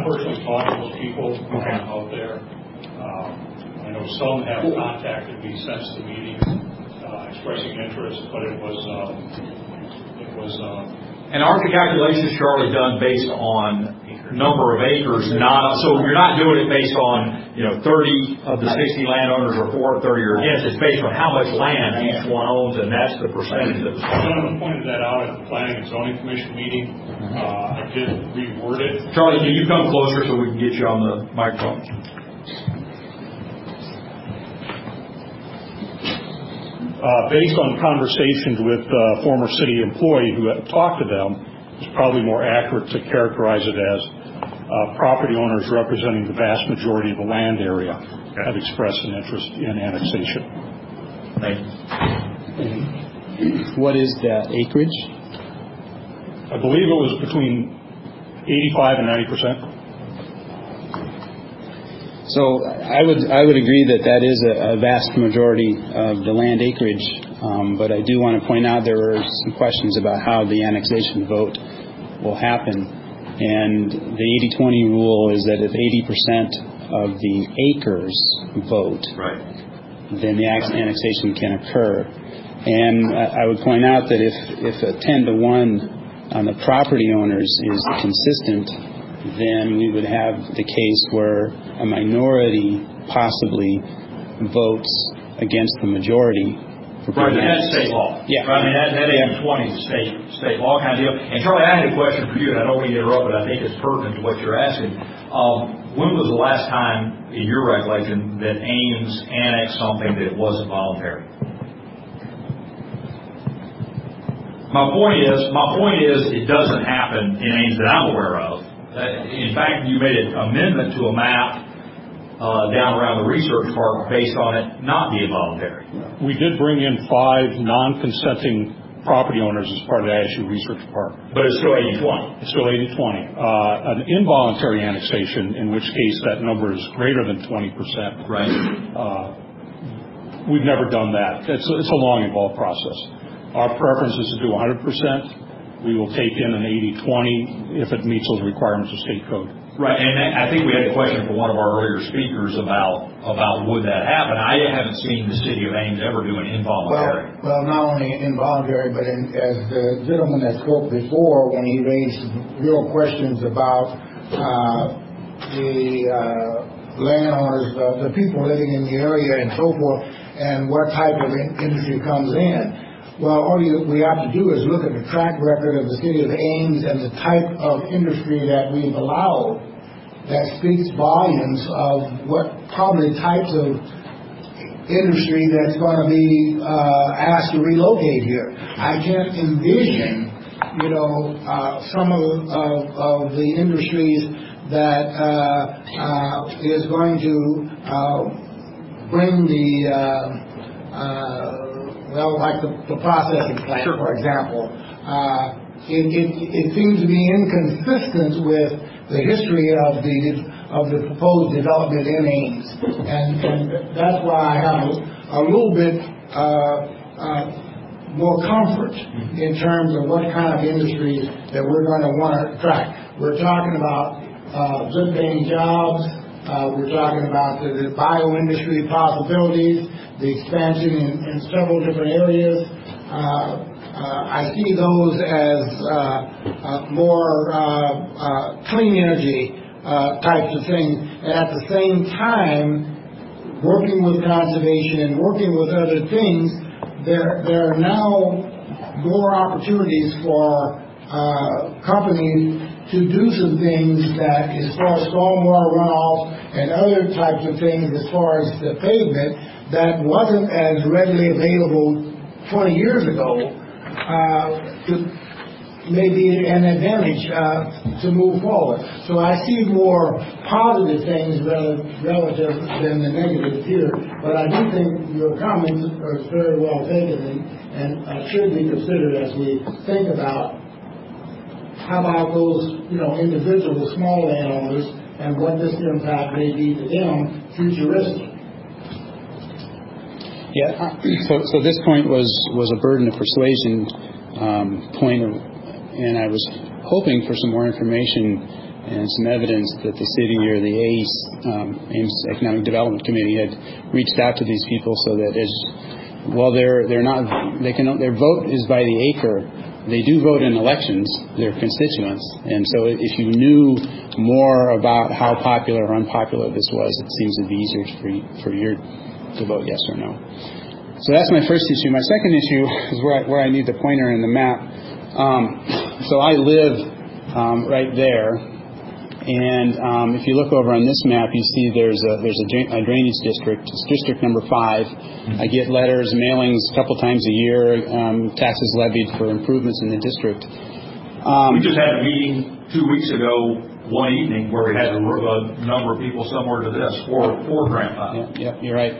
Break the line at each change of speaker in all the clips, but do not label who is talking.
personally talked to those people out there. I know some have contacted me since the meeting, expressing interest, but it was.
And aren't the calculations, Charlie, done based on number of acres? So you're not doing it based on 30 of the 60 landowners are for it, 30 are against. It's based on how much land each one owns, and that's the percentage that was.
Someone pointed that out at the Planning and Zoning Commission meeting. I did reword it.
Charlie, can you come closer so we can get you on the microphone?
Based on conversations with a former city employee who had talked to them, it's probably more accurate to characterize it as property owners representing the vast majority of the land area have expressed an interest in annexation.
Thank you.
What is that acreage?
I believe it was between 85 and 90%.
So I would agree that is a vast majority of the land acreage, but I do want to point out there were some questions about how the annexation vote will happen. And the 80-20 rule is that if 80% of the acres vote, then the annexation can occur. And I would point out that if a 10-1 on the property owners is consistent, then we would have the case where a minority possibly votes against the majority.
Right, and that's state law.
Yeah.
Right, I mean, that 80-20 is state law kind of deal. And Charlie, I had a question for you, and I don't mean to interrupt, but I think it's pertinent to what you're asking. When was the last time, in your recollection, that Ames annexed something that wasn't voluntary? My point is, it doesn't happen in Ames that I'm aware of. In fact, you made an amendment to a map down around the research park based on it not being voluntary.
We did bring in 5 non-consenting property owners as part of the ISU Research Park.
But it's still 80-20.
It's still 80-20. An involuntary annexation, in which case that number is greater than 20%.
Right.
We've never done that. It's a long, involved process. Our preference is to do 100%. We will take in an 80-20 if it meets those requirements of state code.
Right, and I think we had a question from one of our earlier speakers about would that happen. I haven't seen the city of Ames ever do an involuntary.
Well, not only involuntary, but as the gentleman that spoke before, when he raised real questions about the landowners, the people living in the area and so forth, and what type of industry comes in. Well, all we have to do is look at the track record of the city of Ames and the type of industry that we've allowed. That speaks volumes of what probably types of industry that's going to be asked to relocate here. I can't envision, some of the industries that is going to bring like the processing plant, sure, for example. It seems to be inconsistent with the history of the proposed development in Ames, and that's why I have a little bit more comfort in terms of what kind of industries that we're going to want to attract. We're talking about good-paying jobs. We're talking about the bio-industry possibilities, the expansion in several different areas. I see those as more clean energy types of things. And at the same time, working with conservation and working with other things, there are now more opportunities for companies to do some things that, as far as stormwater runoff and other types of things, as far as the pavement, that wasn't as readily available 20 years ago, may be an advantage to move forward. So I see more positive things relative than the negative here. But I do think your comments are very well taken and should be considered as we think about how about those, individual small landowners and what this impact may be to them futuristic.
Yeah. So this point was a burden of persuasion point, and I was hoping for some more information and some evidence that the city or the Ames Economic Development Committee had reached out to these people so that their vote is by the acre. They do vote in elections, their constituents, and so if you knew more about how popular or unpopular this was, it seems to be easier for you to vote yes or no. So that's my first issue. My second issue is where I need the pointer in the map. So I live right there, and if you look over on this map, you see there's a drainage district. It's district number 5. I get letters, mailings a couple times a year, taxes levied for improvements in the district.
We just had a meeting 2 weeks ago, one evening, where we had a number of people similar to this, four grandpa.
Yeah, you're right.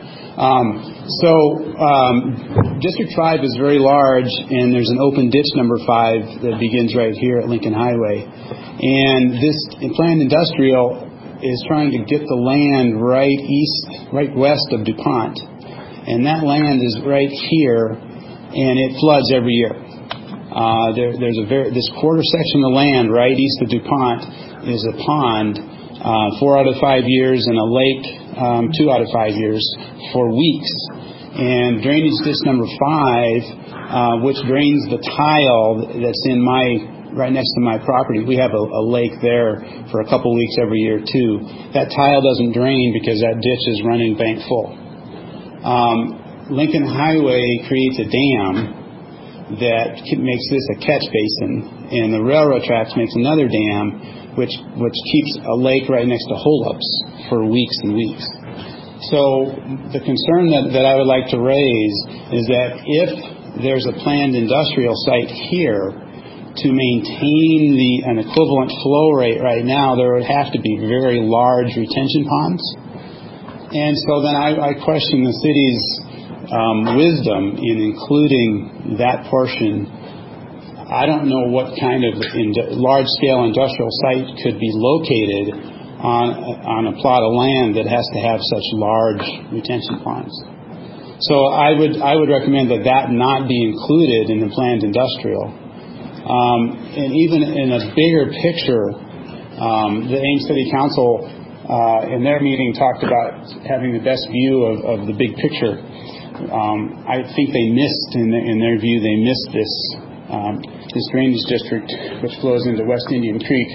District 5 is very large, and there's an open ditch number 5 that begins right here at Lincoln Highway. And this planned industrial is trying to get the land right west of DuPont. And that land is right here, and it floods every year. There's this quarter section of land right east of DuPont is a pond 4 out of 5 years and a lake 2 out of 5 years for weeks. And drainage ditch number 5, which drains the tile that's in right next to my property. We have a lake there for a couple weeks every year too. That tile doesn't drain because that ditch is running bank full. Lincoln Highway creates a dam that makes this a catch basin, and the railroad tracks makes another dam which keeps a lake right next to holdups for weeks and weeks. So the concern that I would like to raise is that if there's a planned industrial site here, to maintain an equivalent flow rate right now, there would have to be very large retention ponds. And so then I question the city's wisdom in including that portion. I don't know what kind of large-scale industrial site could be located on a plot of land that has to have such large retention ponds. So I would recommend that not be included in the planned industrial. And even in a bigger picture, the Ames City Council in their meeting talked about having the best view of the big picture. I think they missed, in their view, this drainage district which flows into West Indian Creek.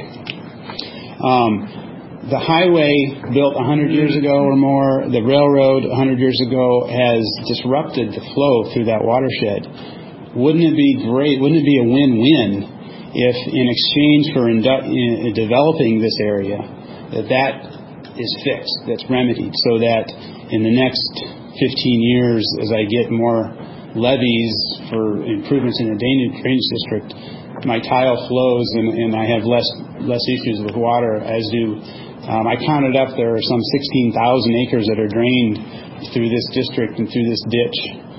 The highway built 100 years ago or more, the railroad 100 years ago has disrupted the flow through that watershed. Wouldn't it be great, wouldn't it be a win-win if in exchange for developing this area that is fixed, that's remedied, so that in the next 15 years as I get more levies for improvements in the drainage district, my tile flows and I have less issues with water, as do I counted up there are some 16,000 acres that are drained through this district and through this ditch.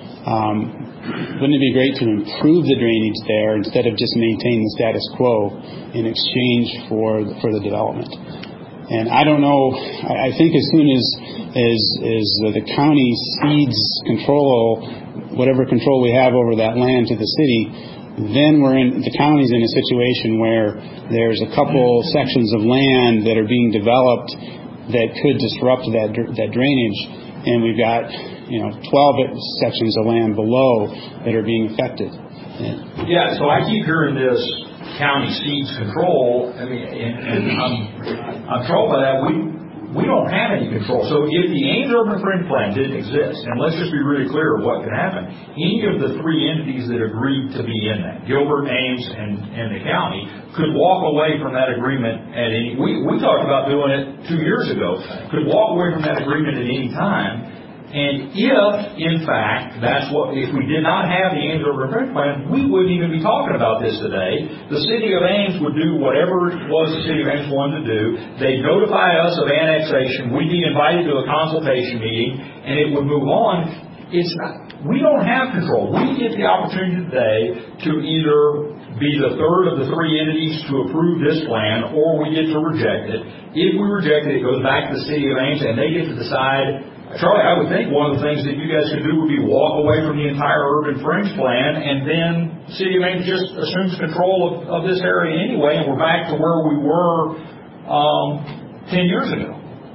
Wouldn't it be great to improve the drainage there instead of just maintain the status quo in exchange for the development? And I don't know, I think as soon as the county cedes control, whatever control we have over that land to the city, then the county's in a situation where there's a couple sections of land that are being developed that could disrupt that drainage, and we've got 12 sections of land below that are being affected.
Yeah, so I keep hearing this county cedes control. I mean, and I'm troubled by that. We don't have any control. So if the Ames Urban Fringe Plan didn't exist, and let's just be really clear of what could happen, any of the three entities that agreed to be in that, Gilbert, Ames, and the county, could walk away from that agreement at any. We talked about doing it 2 years ago. Could walk away from that agreement at any time. And if, in fact, if we did not have the Ames Urban Fringe Plan, we wouldn't even be talking about this today. The city of Ames would do whatever it was the city of Ames wanted to do. They'd notify us of annexation. We'd be invited to a consultation meeting, and it would move on. We don't have control. We get the opportunity today to either be the third of the three entities to approve this plan, or we get to reject it. If we reject it, it goes back to the city of Ames, and they get to decide. Charlie, I would think one of the things that you guys could do would be walk away from the entire Urban Fringe Plan, and then City of Ames just assumes control of this area anyway, and we're back to where we were 10 years ago.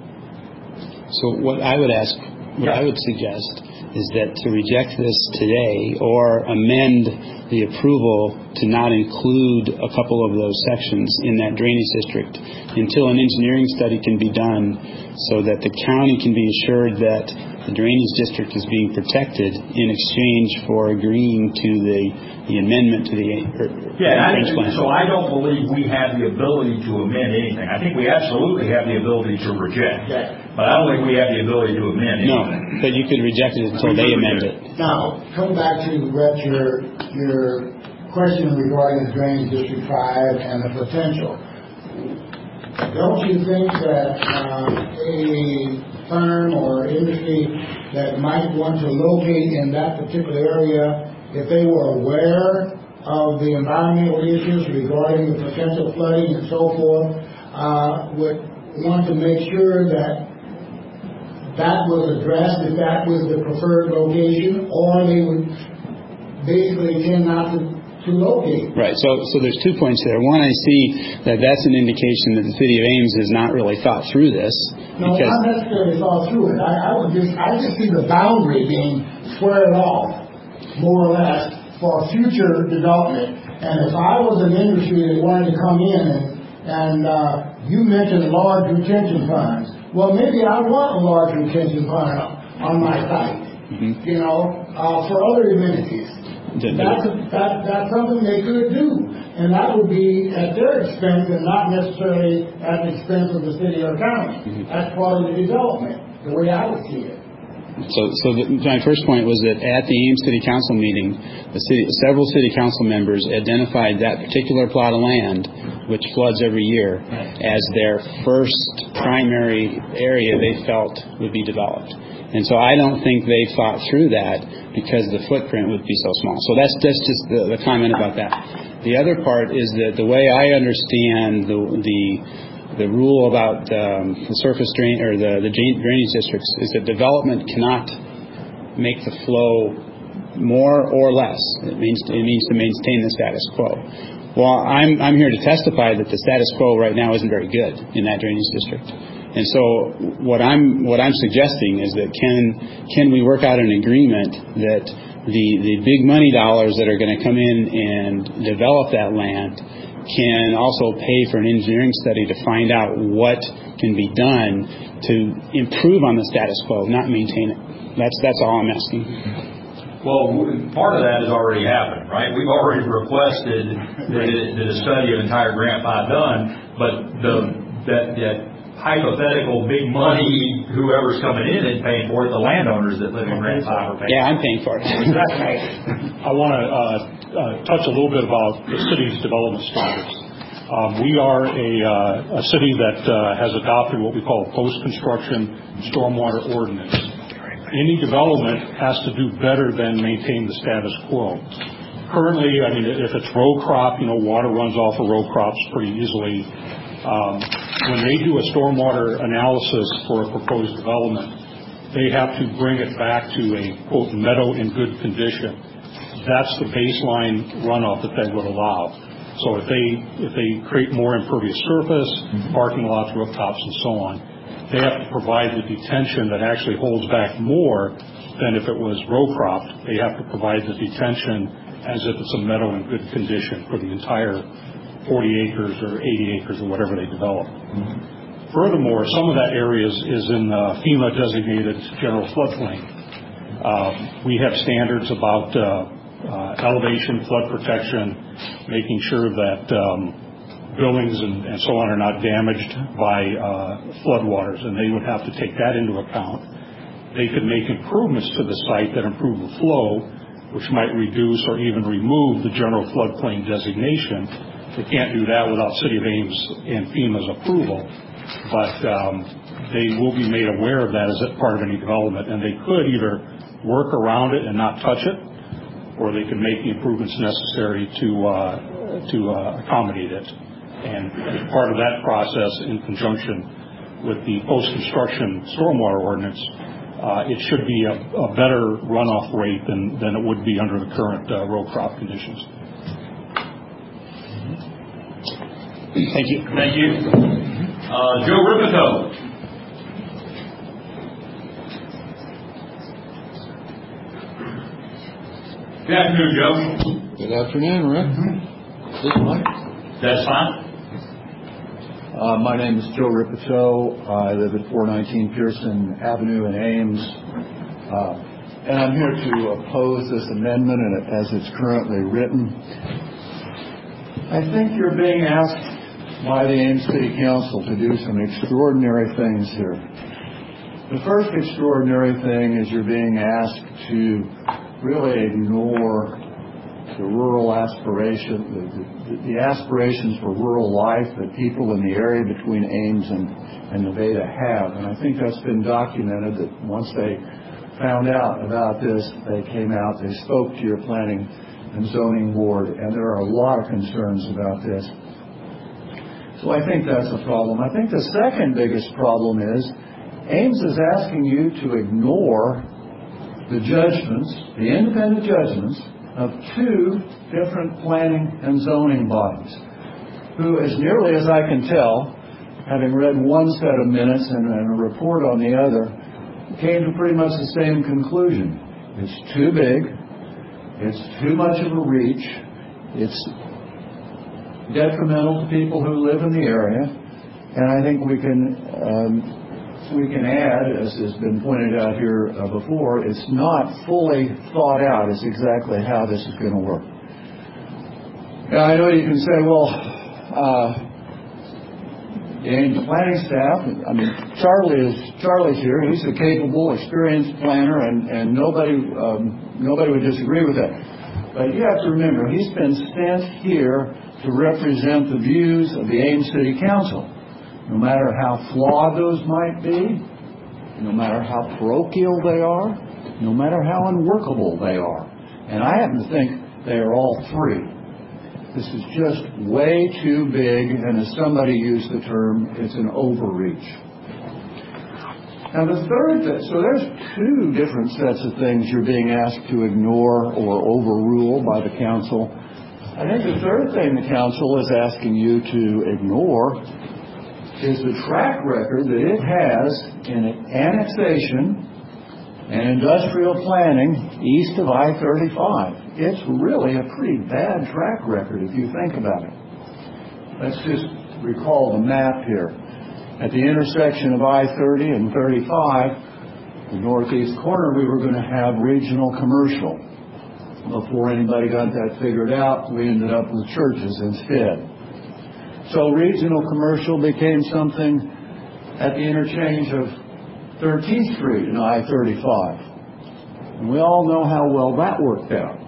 So what I would ask, I would suggest is that to reject this today or amend the approval to not include a couple of those sections in that drainage district until an engineering study can be done so that the county can be assured that the drainage district is being protected in exchange for agreeing to the amendment to the drainage plan.
So I don't believe we have the ability to amend anything. I think we absolutely have the ability to reject, but I don't think we have the ability to amend anything.
No, but you could reject it until they amend it.
Now, come back to, Brett, your question regarding the Drainage District 5 and the potential. Don't you think that a firm or industry that might want to locate in that particular area, if they were aware of the environmental issues regarding the potential flooding and so forth, would want to make sure that that was addressed, if that was the preferred location, or they would basically tend not to locate.
Right. So there's 2 points there. One, I see that that's an indication that the city of Ames has not really thought through this.
No, not necessarily thought through it. I just see the boundary being squared off, more or less, for future development. And if I was an industry that wanted to come in and you mentioned large retention funds, well, maybe I want a large retention fund on my site, for other amenities. That's something they could do, and that would be at their expense and not necessarily at the expense of the city or county. That's part of the development, the way I would see it.
So my first point was that at the Ames City Council meeting, several city council members identified that particular plot of land, which floods every year, as their first primary area they felt would be developed. And so I don't think they thought through that because the footprint would be so small. So that's just the comment about that. The other part is that the way I understand the rule about the surface drain or the drainage districts is that development cannot make the flow more or less. It means to maintain the status quo. Well, I'm here to testify that the status quo right now isn't very good in that drainage district. And so what I'm suggesting is that can we work out an agreement that the big money dollars that are going to come in and develop that land can also pay for an engineering study to find out what can be done to improve on the status quo, not maintain it. That's all I'm asking.
Well, part of that has already happened, right? We've already requested that a study of entire Grant 5 done, but that hypothetical big money, whoever's coming in is paying for it. The landowners that live in Grant 5 are paying.
Yeah, I'm paying for it.
I want to touch a little bit about the city's development standards. We are a city that has adopted what we call a post-construction stormwater ordinance. Any development has to do better than maintain the status quo. Currently, if it's row crop, water runs off of row crops pretty easily. When they do a stormwater analysis for a proposed development, they have to bring it back to a, quote, meadow in good condition. That's the baseline runoff that they would allow. So if they create more impervious surface, parking lots, rooftops, and so on, they have to provide the detention that actually holds back more than if it was row cropped. They have to provide the detention as if it's a meadow in good condition for the entire 40 acres or 80 acres or whatever they develop. Furthermore, some of that area is in FEMA designated general floodplain. We have standards about elevation, flood protection, making sure that buildings and so on are not damaged by floodwaters, and they would have to take that into account. They could make improvements to the site that improve the flow, which might reduce or even remove the general floodplain designation. They can't do that without City of Ames and FEMA's approval, but they will be made aware of that as part of any development, and they could either work around it and not touch it, or they could make the improvements necessary to accommodate it. And as part of that process, in conjunction with the post-construction stormwater ordinance, it should be a better runoff rate than it would be under the current row crop conditions.
Thank you.
Thank you. Joe Ripito. Good afternoon, Joe.
Good afternoon, Rick. This mic?
That's fine.
My name is Joe Ripito. I live at 419 Pearson Avenue in Ames. And I'm here to oppose this amendment as it's currently written. I think you're being asked by the Ames City Council to do some extraordinary things here. The first extraordinary thing is you're being asked to really ignore the rural aspiration, the aspirations for rural life that people in the area between Ames and Nevada have. And I think that's been documented that once they found out about this, they came out, they spoke to your planning and zoning board, and there are a lot of concerns about this. So I think that's a problem. I think the second biggest problem is Ames is asking you to ignore the judgments, the independent judgments, of two different planning and zoning bodies, who, as nearly as I can tell, having read one set of minutes and a report on the other, came to pretty much the same conclusion. It's too big, it's too much of a reach, it's detrimental to people who live in the area, and I think we can add, as has been pointed out here before, it's not fully thought out as exactly how this is going to work. Now, I know you can say, well, the Ames planning staff, I mean, Charlie's here, he's a capable, experienced planner, and nobody would disagree with that. But you have to remember, he's been sent here to represent the views of the Ames City Council. No matter how flawed those might be, no matter how parochial they are, no matter how unworkable they are. And I happen to think they are all three. This is just way too big, and as somebody used the term, it's an overreach. Now the third thing, so there's two different sets of things you're being asked to ignore or overrule by the council. I think the third thing the council is asking you to ignore is the track record that it has in annexation and industrial planning east of I-35. It's really a pretty bad track record if you think about it. Let's just recall the map here. At the intersection of I-30 and 35, the northeast corner, we were going to have regional commercial. Before anybody got that figured out, we ended up with churches instead. So regional commercial became something at the interchange of 13th Street and I-35. And we all know how well that worked out.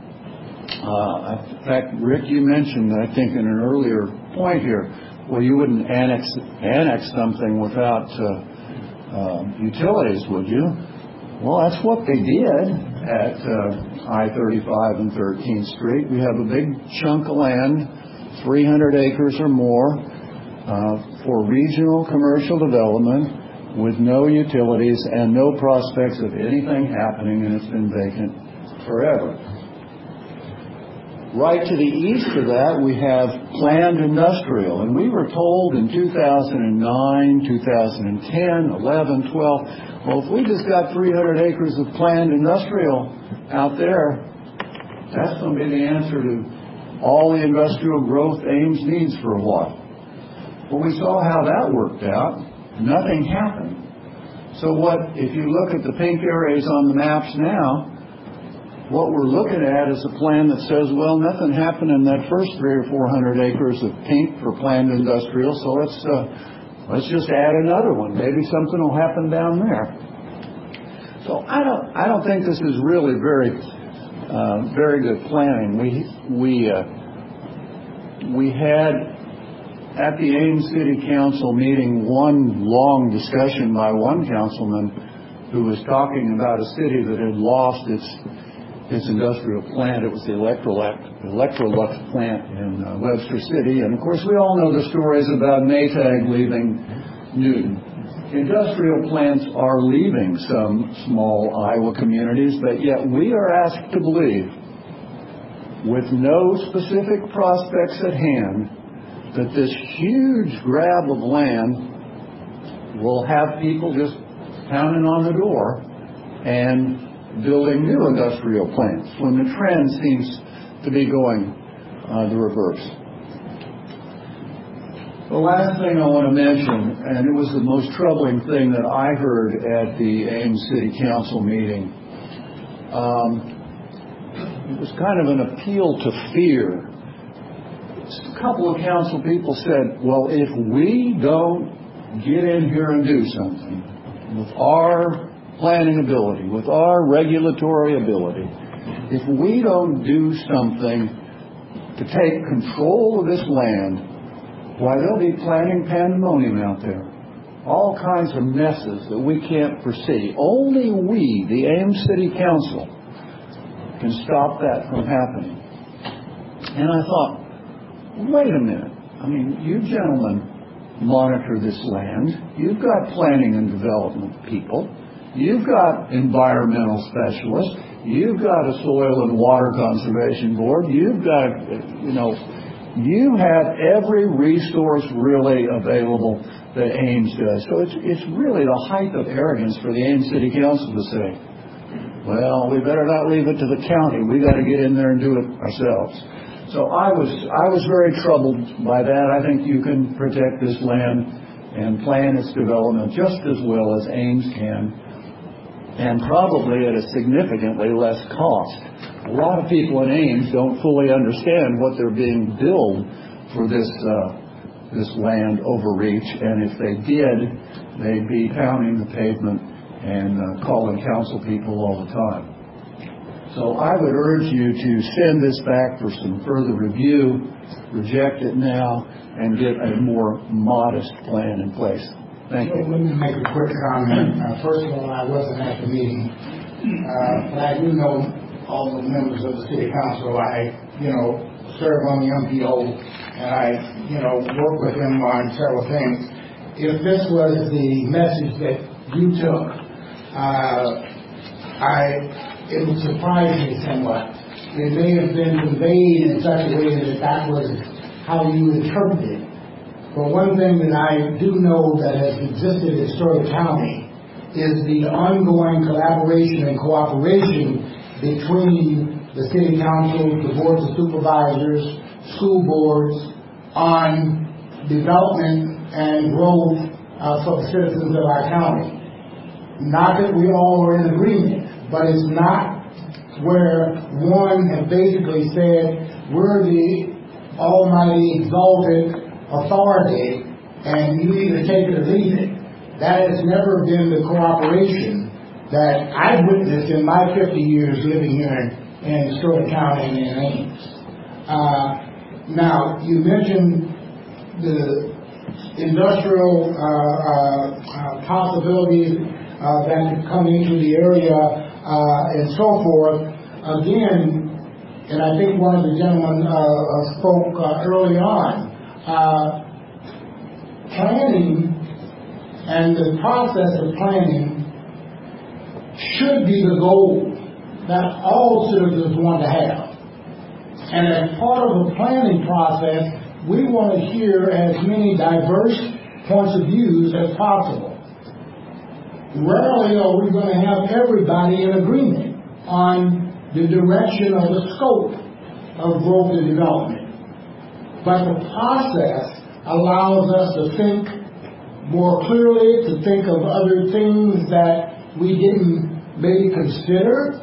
In fact, Rick, you mentioned, I think in an earlier point here, well, you wouldn't annex something without utilities, would you? Well, that's what they did at I-35 and 13th Street. We have a big chunk of land, 300 acres or more, for regional commercial development with no utilities and no prospects of anything happening, and it's been vacant forever. Right to the east of that, we have planned industrial, and we were told in 2009, 2010, 11, 12, well, if we just got 300 acres of planned industrial out there, that's going to be the answer to all the industrial growth Ames needs for a while. Well, we saw how that worked out. Nothing happened. So if you look at the pink areas on the maps now, what we're looking at is a plan that says, well, nothing happened in that first 300 or 400 acres of pink for planned industrial, so let's just add another one. Maybe something will happen down there. So I don't think this is really very good planning. We had at the Ames City Council meeting one long discussion by one councilman who was talking about a city that had lost its industrial plant. It was the Electrolux plant in Webster City, and of course we all know the stories about Maytag leaving Newton. Industrial plants are leaving some small Iowa communities, but yet we are asked to believe, with no specific prospects at hand, that this huge grab of land will have people just pounding on the door and building new industrial plants when the trend seems to be going the reverse. The last thing I want to mention, and it was the most troubling thing that I heard at the Ames City Council meeting, it was kind of an appeal to fear. A couple of council people said, well, if we don't get in here and do something with our planning ability, with our regulatory ability, if we don't do something to take control of this land, why, there'll be planning pandemonium out there. All kinds of messes that we can't foresee. Only we, the Ames City Council, can stop that from happening. And I thought, wait a minute. I mean, you gentlemen monitor this land. You've got planning and development people. You've got environmental specialists. You've got a soil and water conservation board. You've got, you have every resource really available that Ames does. So it's really the height of arrogance for the Ames City Council to say, well, we better not leave it to the county. We got to get in there and do it ourselves. So I was very troubled by that. I think you can protect this land and plan its development just as well as Ames can, and probably at a significantly less cost. A lot of people in Ames don't fully understand what they're being billed for this land overreach, and if they did, they'd be pounding the pavement and calling council people all the time. So I would urge you to send this back for some further review, reject it now, and get a more modest plan in place. Thank you.
Let me make a quick comment. First of all, I wasn't at the meeting, but I do know all the members of the City Council. I, serve on the MPO, and I, work with them on several things. If this was the message that you took, it would surprise me somewhat. It may have been conveyed in such a way that was how you interpreted it. But one thing that I do know that has existed in Story County is the ongoing collaboration and cooperation between the City Council, the boards of supervisors, school boards, on development and growth for the citizens of our county. Not that we all are in agreement, but it's not where one has basically said, we're the almighty exalted authority and you either take it or leave it. That has never been the cooperation that I've witnessed in my 50 years living here in Story County and in Ames. Now, you mentioned the industrial possibilities that could come into the area and so forth. Again, and I think one of the gentlemen spoke early on, planning and the process of planning should be the goal that all citizens want to have. And as part of the planning process, we want to hear as many diverse points of views as possible. Rarely are we going to have everybody in agreement on the direction or the scope of growth and development. But the process allows us to think more clearly, to think of other things that we didn't maybe consider.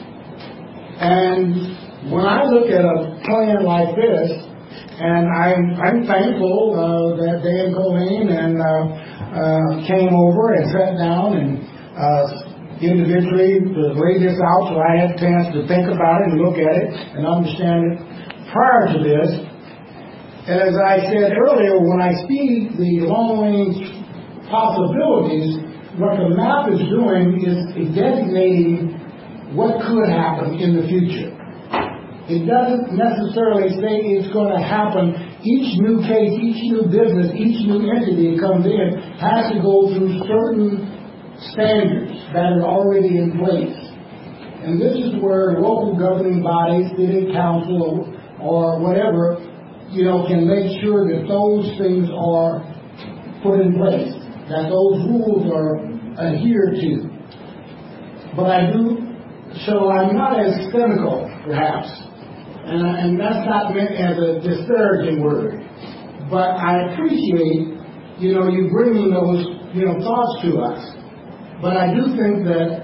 And when I look at a plan like this, and I'm thankful that Dan Colleen came over and sat down and individually laid this out, so I had a chance to think about it and look at it and understand it prior to this. And as I said earlier, when I see the long-range possibilities, what the map is doing is designating what could happen in the future. It doesn't necessarily say it's going to happen. Each new case, each new business, each new entity that comes in has to go through certain standards that are already in place. And this is where local governing bodies, city council, or whatever, can make sure that those things are put in place, that those rules are adhered to. But I'm not as cynical, perhaps, and that's not meant as a disparaging word, but I appreciate, you bringing those, thoughts to us. But I do think that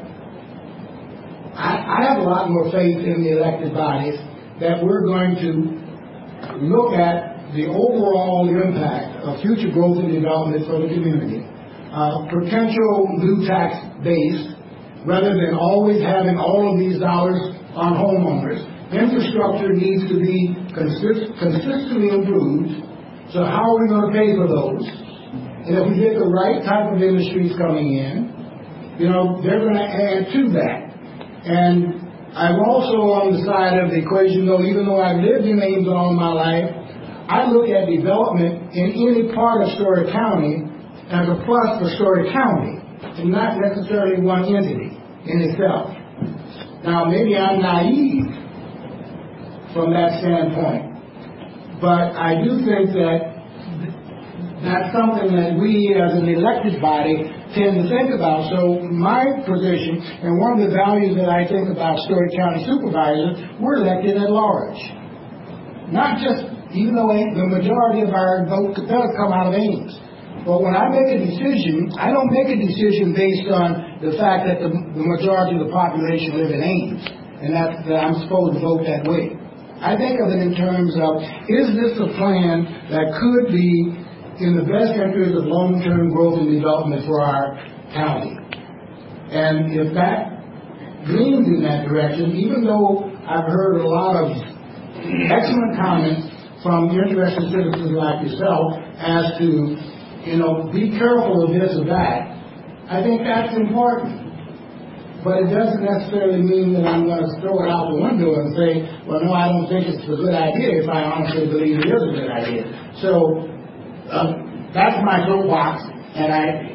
I have a lot more faith in the elected bodies that we're going to look at the overall impact of future growth and development for the community, potential new tax base, rather than always having all of these dollars on homeowners. Infrastructure needs to be consistently improved. So how are we going to pay for those? And if we get the right type of industries coming in, they're going to add to that. And I'm also on the side of the equation, even though I've lived in Ames all my life, I look at development in any part of Story County as a plus for Story County, and not necessarily one entity in itself. Now, maybe I'm naive from that standpoint, but I do think that that's something that we as an elected body tend to think about. So my position, and one of the values that I think about Story County supervisors, we're elected at large. Not just, even though the majority of our vote does come out of Ames. But when I make a decision, I don't make a decision based on the fact that the majority of the population live in Ames, and that I'm supposed to vote that way. I think of it in terms of, is this a plan that could be in the best interest of long-term growth and development for our county? And if that leans in that direction, even though I've heard a lot of excellent comments from interested citizens like yourself as to, be careful of this or that, I think that's important. But it doesn't necessarily mean that I'm going to throw it out the window and say, well, no, I don't think it's a good idea if I honestly believe it is a good idea. So that's my soapbox, and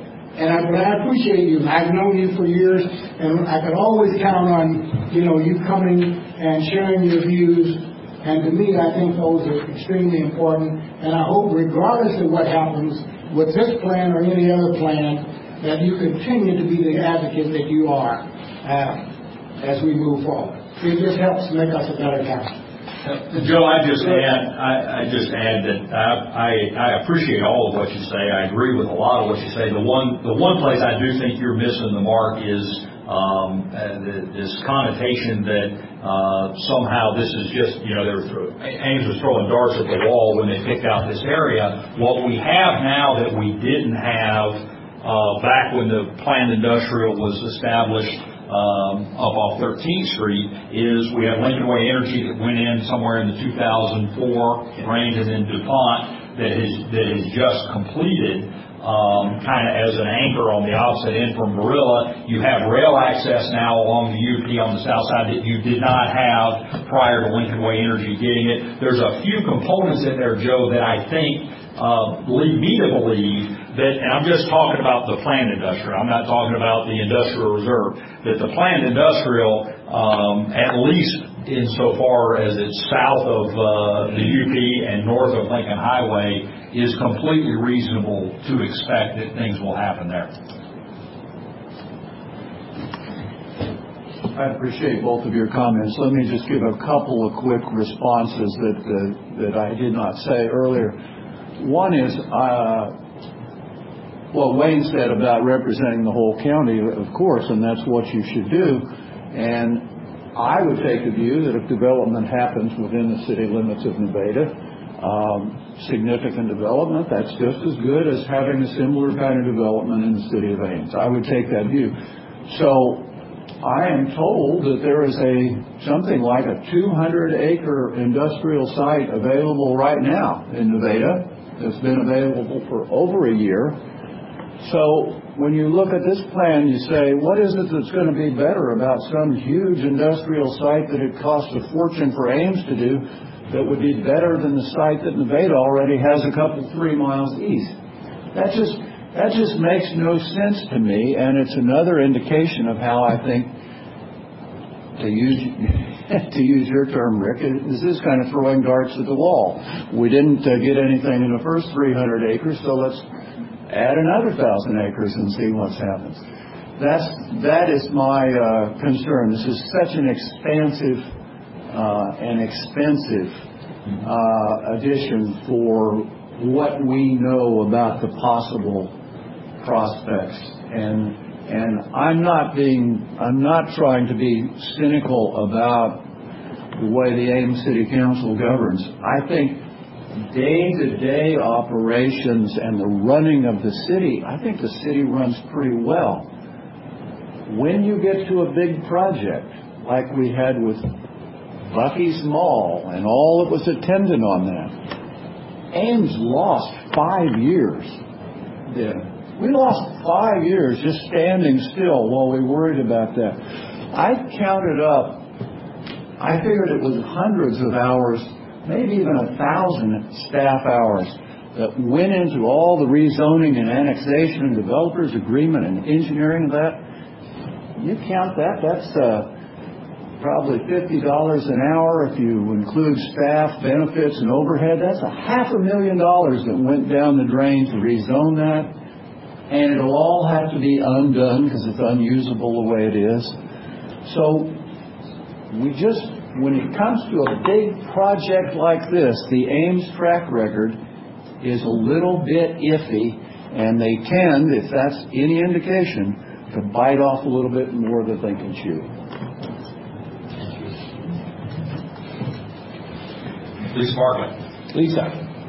I appreciate you. I've known you for years, and I could always count on, you coming and sharing your views. And to me, I think those are extremely important. And I hope, regardless of what happens with this plan or any other plan, that you continue to be the advocate that you are as we move forward. It just helps make us a better county.
Joe, I just add that I appreciate all of what you say. I agree with a lot of what you say. The one place I do think you're missing the mark is this connotation that somehow this is just, Ames was throwing darts at the wall when they picked out this area. What we have now that we didn't have back when the planned industrial was established up off 13th Street is we have Lincoln Way Energy that went in somewhere in the 2004 range, and then DuPont that is just completed. Kind of as an anchor on the opposite end from Barilla. You have rail access now along the UP on the south side that you did not have prior to Lincoln Way Energy getting it. There's a few components in there, Joe, that I think lead me to believe that, and I'm just talking about the planned industrial, I'm not talking about the industrial reserve, that the planned industrial, at least insofar as it's south of the UP and north of Lincoln Highway, is completely reasonable to expect that things will happen there.
I appreciate both of your comments. Let me just give a couple of quick responses that I did not say earlier. One is what Wayne said about representing the whole county, of course, and that's what you should do. And I would take the view that if development happens within the city limits of Nevada, significant development, that's just as good as having a similar kind of development in the city of Ames. I would take that view. So I am told that there is something like a 200-acre industrial site available right now in Nevada that's been available for over a year. So when you look at this plan, you say, what is it that's going to be better about some huge industrial site that it costs a fortune for Ames to do that would be better than the site that Nevada already has a couple, 3 miles east? That just makes no sense to me, and it's another indication of how I think, to use to use your term, Rick, this is kind of throwing darts at the wall. We didn't get anything in the first 300 acres, so let's add another 1,000 acres and see what happens. That is my concern. This is such an expansive and expensive addition for what we know about the possible prospects. And I'm not trying to be cynical about the way the Ames City Council governs. I think day-to-day operations and the running of the city, I think the city runs pretty well. When you get to a big project, like we had with Buc-ee's Mall and all that was attendant on that, Ames lost 5 years. We lost 5 years just standing still while we worried about that. I counted up, I figured it was hundreds of hours, maybe even 1,000 staff hours that went into all the rezoning and annexation and developers agreement and engineering of that. You count that, that's probably $50 an hour if you include staff, benefits, and overhead. That's $500,000 that went down the drain to rezone that. And it'll all have to be undone because it's unusable the way it is. So when it comes to a big project like this, the Ames track record is a little bit iffy, and they tend, if that's any indication, to bite off a little bit more than they can chew.
Lisa Barkley.
Lisa.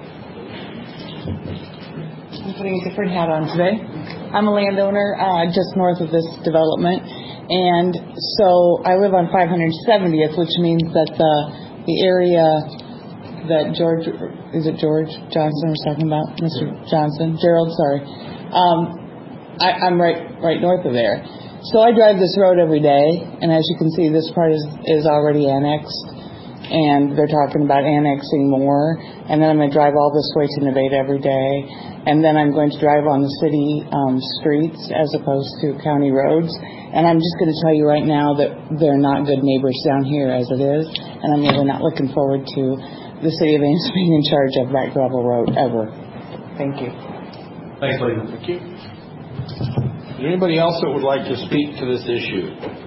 I'm putting a different hat on today. I'm a landowner just north of this development, and so I live on 570th, which means that the area that George Johnson was talking about, Mr. Johnson, Gerald, sorry. I'm right north of there. So I drive this road every day, and as you can see, this part is already annexed, and they're talking about annexing more, and then I'm going to drive all this way to Nevada every day, and then I'm going to drive on the city streets as opposed to county roads, and I'm just going to tell you right now that they're not good neighbors down here as it is, and I'm really not looking forward to the city of Ames being in charge of that gravel road ever. Thank you.
Thanks, Lisa.
Thank you. Anybody else that would like to speak to this issue?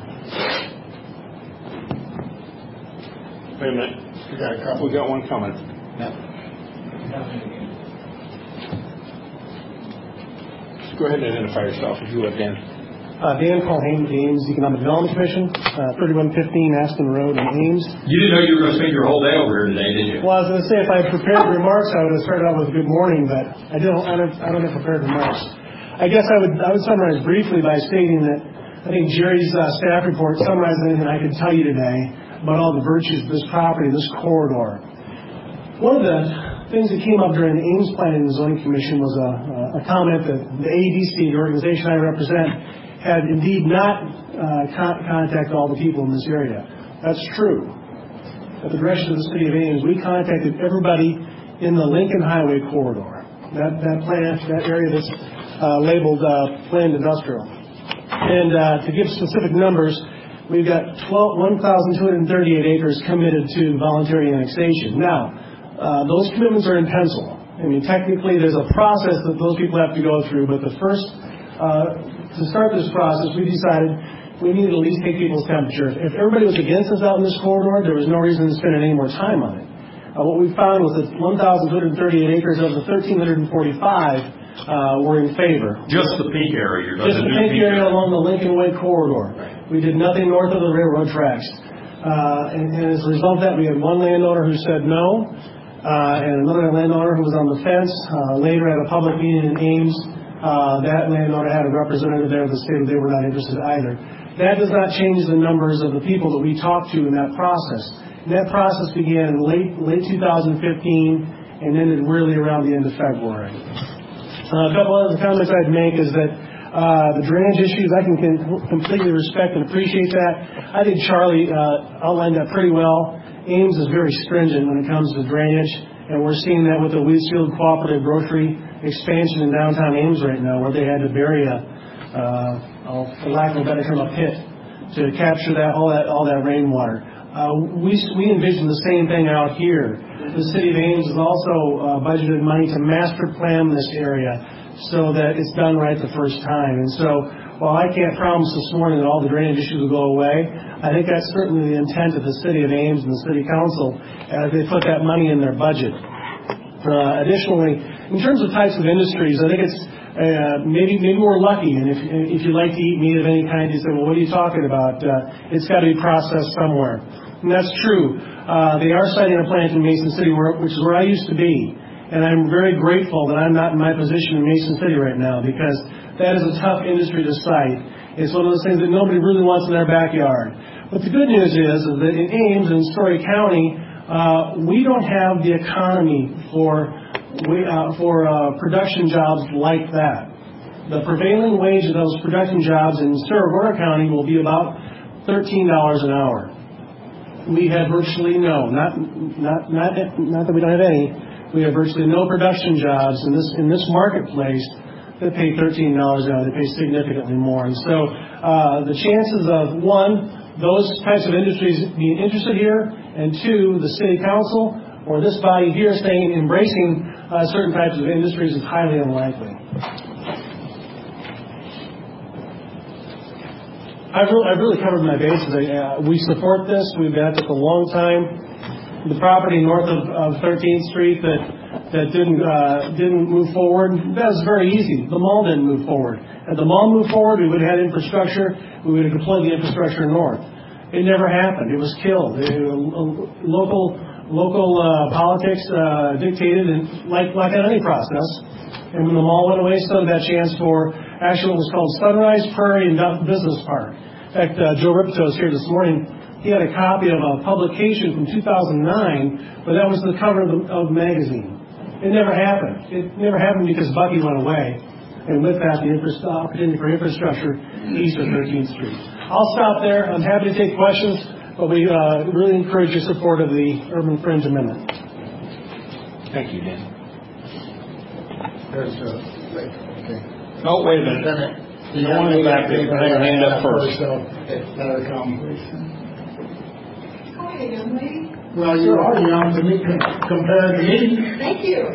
Wait a minute. We got one comment.
Go ahead and identify yourself if you would, Dan.
Dan Culhane, Ames Economic Development Commission, 3115 Aspen Road in Ames.
You didn't know you were going to spend your whole day over here today, did you?
Well, I was going to say, if I had prepared remarks, I would have started out with good morning, but I don't have prepared remarks. I guess I would summarize briefly by stating that I think Jerry's staff report summarized anything I could tell you today about all the virtues of this property, this corridor. One of the things that came up during the Ames Planning and Zoning Commission was a comment that the ADC, the organization I represent, had indeed not contacted all the people in this area. That's true. At the direction of the city of Ames, we contacted everybody in the Lincoln Highway corridor. That area that's labeled planned industrial. And to give specific numbers, we've got 1,238 acres committed to voluntary annexation. Now, those commitments are in pencil. I mean, technically, there's a process that those people have to go through, but the first, to start this process, we decided we needed to at least take people's temperatures. If everybody was against us out in this corridor, there was no reason to spend any more time on it. What we found was that 1,238 acres of the 1,345 were in favor.
Just the peak area.
Just the peak area along the Lincoln Way corridor. Right. We did nothing north of the railroad tracks. And as a result of that, we had one landowner who said no, and another landowner who was on the fence. Later at a public meeting in Ames, that landowner had a representative there that stated they were not interested either. That does not change the numbers of the people that we talked to in that process. And that process began in late 2015 and ended really around the end of February. A couple other comments I'd make is that the drainage issues, I can completely respect and appreciate that. I think Charlie outlined that pretty well. Ames is very stringent when it comes to drainage, and we're seeing that with the Wheatsfield Cooperative Grocery expansion in downtown Ames right now, where they had to bury for lack of a better term, a pit to capture all that rainwater. we envision the same thing out here. The city of Ames has also budgeted money to master plan this area so that it's done right the first time. And so while I can't promise this morning that all the drainage issues will go away, I think that's certainly the intent of the city of Ames and the city council as they put that money in their budget. Additionally, in terms of types of industries, I think it's maybe we're lucky, and if you like to eat meat of any kind, you say, well, what are you talking about? It's got to be processed somewhere. And that's true. They are siting a plant in Mason City, which is where I used to be. And I'm very grateful that I'm not in my position in Mason City right now, because that is a tough industry to site. It's one of those things that nobody really wants in their backyard. But the good news is that in Ames and Story County, we don't have the economy for production jobs like that. The prevailing wage of those production jobs in Cerro County will be about $13 an hour. We have virtually not that we don't have any. We have virtually no production jobs in this marketplace that pay $13 an hour. They pay significantly more. And so the chances of, one, those types of industries being interested here, and two, the city council or this body here embracing certain types of industries is highly unlikely. I've really covered my bases. We support this. We've been at it for a long time. The property north of 13th Street that didn't move forward, that was very easy. The mall didn't move forward. Had the mall moved forward, we would have had infrastructure. We would have deployed the infrastructure north. It never happened. It was killed. Local politics dictated, and like on any process. And when the mall went away, so that chance for actually what was called Sunrise Prairie Business Park. In fact, Joe Ripito is here this morning. He had a copy of a publication from 2009, but that was the cover of the magazine. It never happened. It never happened because Bucky went away, and with that, the opportunity for infrastructure east of 13th Street. I'll stop there. I'm happy to take questions, but we really encourage your support of the Urban Fringe Amendment.
Thank you, Dan.
Oh,
wait a minute. You don't want to go back there. Put your hand up first.
Hi, young lady.
Well, you are young to me compared to me.
Thank you.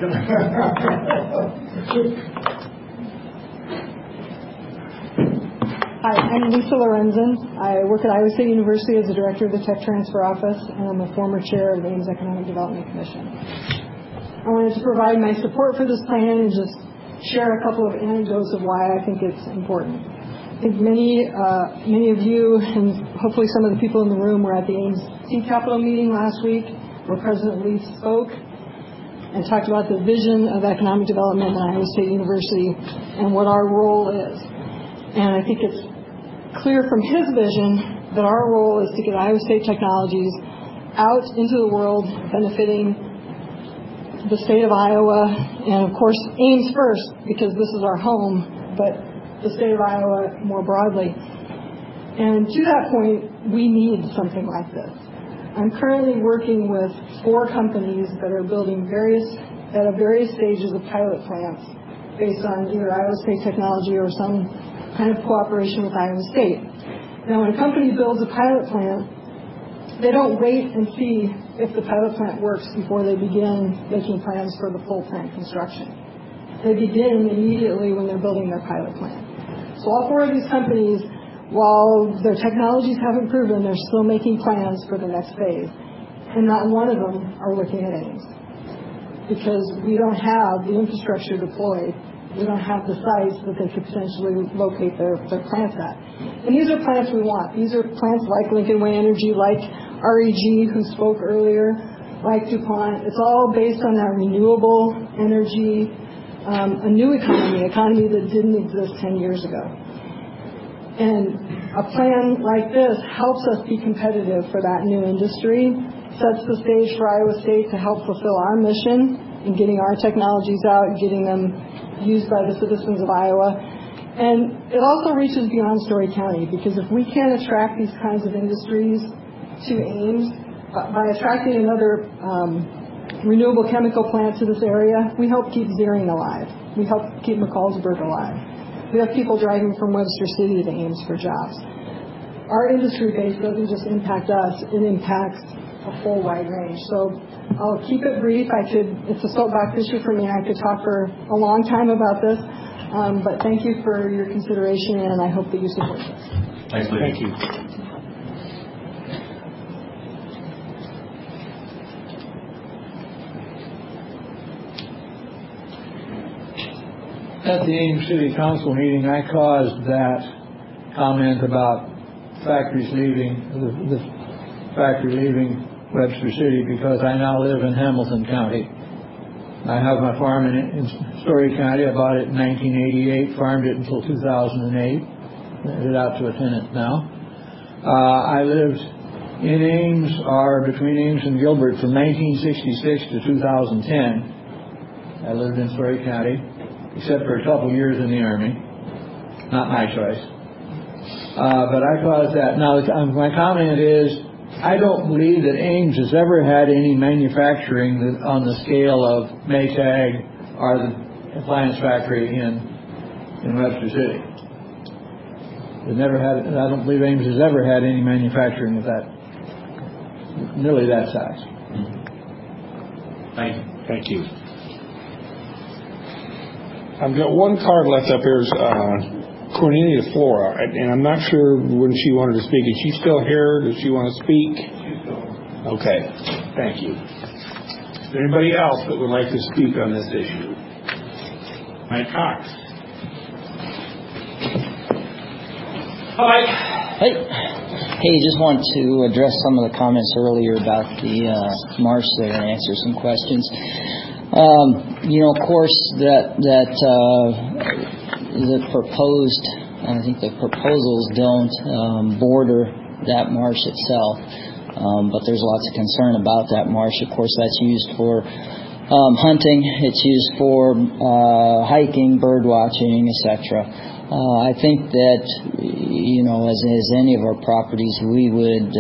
Hi, I'm Lisa Lorenzen. I work at Iowa State University as the director of the Tech Transfer Office, and I'm a former chair of the Ames Economic Development Commission. I wanted to provide my support for this plan and just share a couple of anecdotes of why I think it's important. I think many of you, and hopefully some of the people in the room, were at the Ames Seed Capital meeting last week, where President Leaf spoke and talked about the vision of economic development at Iowa State University and what our role is. And I think it's clear from his vision that our role is to get Iowa State technologies out into the world, benefiting the state of Iowa, and of course Ames first, because this is our home, but the state of Iowa more broadly. And to that point, we need something like this. I'm currently working with 4 companies that are building various stages of pilot plants based on either Iowa State technology or some kind of cooperation with Iowa State. Now, when a company builds a pilot plant, they don't wait and see if the pilot plant works before they begin making plans for the full plant construction. They begin immediately when they're building their pilot plant. So all 4 of these companies, while their technologies haven't proven, they're still making plans for the next phase. And not one of them are looking at Ames, because we don't have the infrastructure deployed. We don't have the sites that they could potentially locate their plants at. And these are plants we want. These are plants like Lincoln Way Energy, like REG, who spoke earlier, like DuPont. It's all based on that renewable energy, a new economy that didn't exist 10 years ago. And a plan like this helps us be competitive for that new industry, sets the stage for Iowa State to help fulfill our mission in getting our technologies out, getting them used by the citizens of Iowa. And it also reaches beyond Story County, because if we can't attract these kinds of industries to Ames, by attracting another renewable chemical plant to this area, we help keep Zering alive. We help keep McCallsburg alive. We have people driving from Webster City to Ames for jobs. our industry base doesn't just impact us, it impacts a whole wide range. So I'll keep it brief. It's a soapbox issue for me. I could talk for a long time about this, but thank you for your consideration, and I hope that you support this.
Thanks, Lee.
Thank you.
At the Ames City Council meeting, I caused that comment about factories leaving, the factory leaving Webster City, because I now live in Hamilton County. I have my farm in Story County. I bought it in 1988, farmed it until 2008, rented it out to a tenant now. I lived in Ames, or between Ames and Gilbert, from 1966 to 2010. I lived in Story County, except for a couple years in the Army. Not my choice. But I caused that. Now, my comment is, I don't believe that Ames has ever had any manufacturing on the scale of Maytag or the appliance factory in Webster City. It never had. I don't believe Ames has ever had any manufacturing of that, nearly that size.
Thank you.
Thank you. I've got one card left up here. Cornelia Flora, and I'm not sure when she wanted to speak. Is she still here? Does she want to speak? Okay, thank you. Is there anybody else that would like to speak on this issue? Mike Cox.
Hi.
Hey, just want to address some of the comments earlier about the marsh there and answer some questions. Of course, the proposed, I think the proposals don't border that marsh itself, but there's lots of concern about that marsh. Of course, that's used for hunting, it's used for hiking, bird watching, etc. I think that, as any of our properties, we would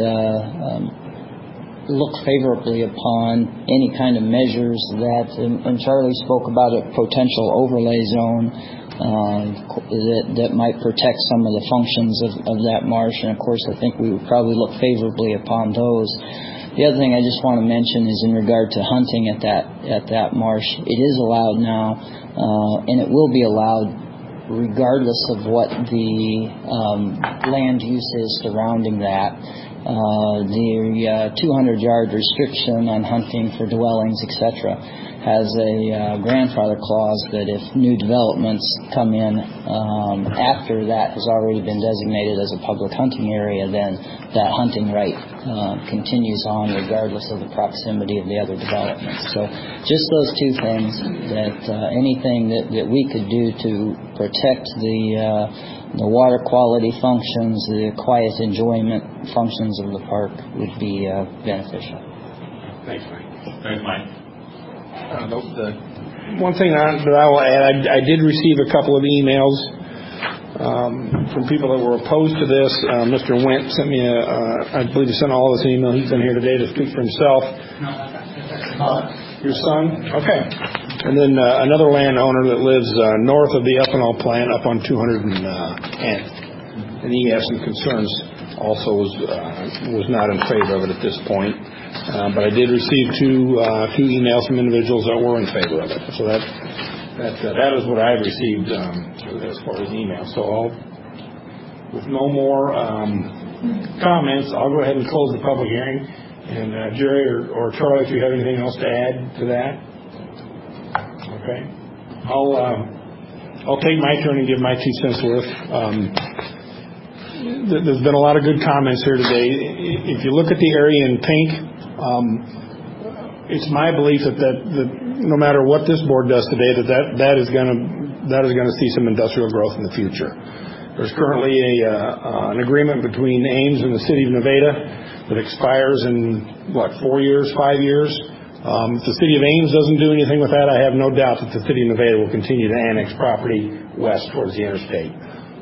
look favorably upon any kind of measures that, and Charlie spoke about a potential overlay zone that might protect some of the functions of that marsh, and of course I think we would probably look favorably upon those. The other thing I just want to mention is in regard to hunting at that marsh. It is allowed now, and it will be allowed regardless of what the land use is surrounding that. The 200-yard restriction on hunting for dwellings, etc., has a grandfather clause that if new developments come in after that has already been designated as a public hunting area, then that hunting right continues on regardless of the proximity of the other developments. So just those two things, that anything that we could do to protect the water quality functions, the quiet enjoyment functions of the park would be beneficial.
Thanks, Mike.
Thanks, Mike.
One thing that I will add, I did receive a couple of emails from people that were opposed to this. Mr. Wendt sent me I believe he sent all of us an email. He's been here today to speak for himself. Your son? Okay. And then another landowner that lives north of the ethanol plant up on 210th. And he has some concerns also, was not in favor of it at this point. But I did receive two emails from individuals that were in favor of it. So that is what I received as far as email. So with no more comments, I'll go ahead and close the public hearing. And Jerry or Charlie, if you have anything else to add to that. Okay. I'll take my turn and give my 2 cents worth. There's been a lot of good comments here today. If you look at the area in pink, it's my belief that no matter what this board does today, that is going to see some industrial growth in the future. There's currently an agreement between Ames and the city of Nevada that expires in 4 years, 5 years. If the city of Ames doesn't do anything with that, I have no doubt that the city of Nevada will continue to annex property west towards the interstate.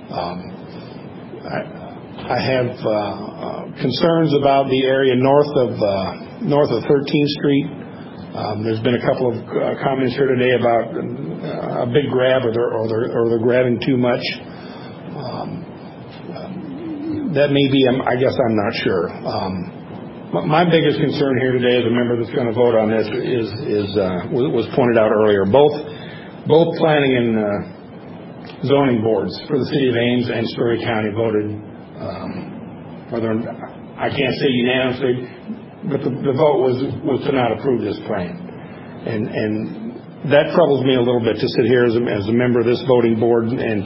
I have concerns about the area north of 13th Street. There's been a couple of comments here today about a big grab, or they're grabbing too much. That may be, I guess I'm not sure. My biggest concern here today as a member that's going to vote on this was pointed out earlier. Both planning and zoning boards for the city of Ames and Story County voted, I can't say unanimously, but the vote was to not approve this plan. And that troubles me a little bit to sit here as a member of this voting board and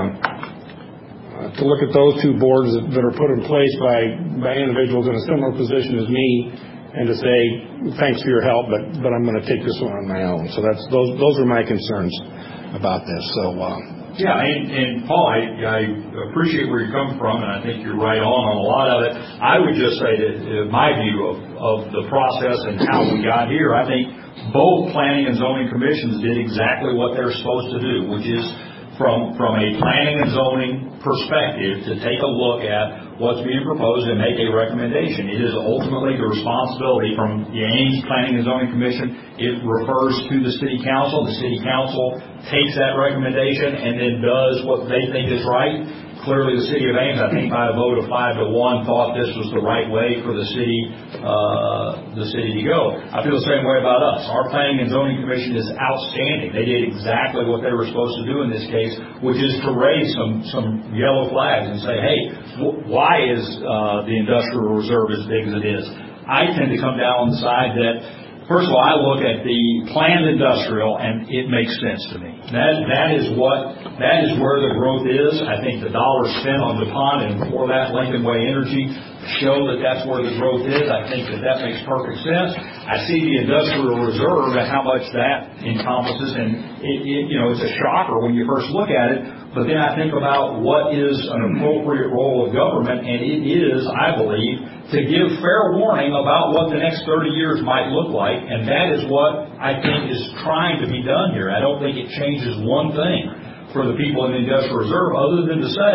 to look at those two boards that are put in place by individuals in a similar position as me, and to say thanks for your help, but I'm going to take this one on my own. So those are my concerns about this. So
yeah, and Paul, I appreciate where you're coming from, and I think you're right on a lot of it. I would just say that my view of the process and how we got here, I think both planning and zoning commissions did exactly what they're supposed to do, which is from a planning and zoning perspective to take a look at what's being proposed and make a recommendation. It is ultimately the responsibility from the Ames Planning and Zoning Commission. It refers to the City Council. The City Council takes that recommendation and then does what they think is right. Clearly, the City of Ames, I think by a vote of 5-1, thought this was the right way for the city to go. I feel the same way about us. Our Planning and Zoning Commission is outstanding. They did exactly what they were supposed to do in this case, which is to raise some yellow flags and say, hey, why is the industrial reserve as big as it is? I tend to come down on the side that, first of all, I look at the planned industrial, and it makes sense to me. That is where the growth is. I think the dollars spent on DuPont and before that Lincoln Way Energy show that that's where the growth is. I think that makes perfect sense. I see the industrial reserve and how much that encompasses, and it's a shocker when you first look at it. But then I think about what is an appropriate role of government, and it is, I believe, to give fair warning about what the next 30 years might look like, and that is what I think is trying to be done here. I don't think it changes one thing for the people in the industrial reserve other than to say,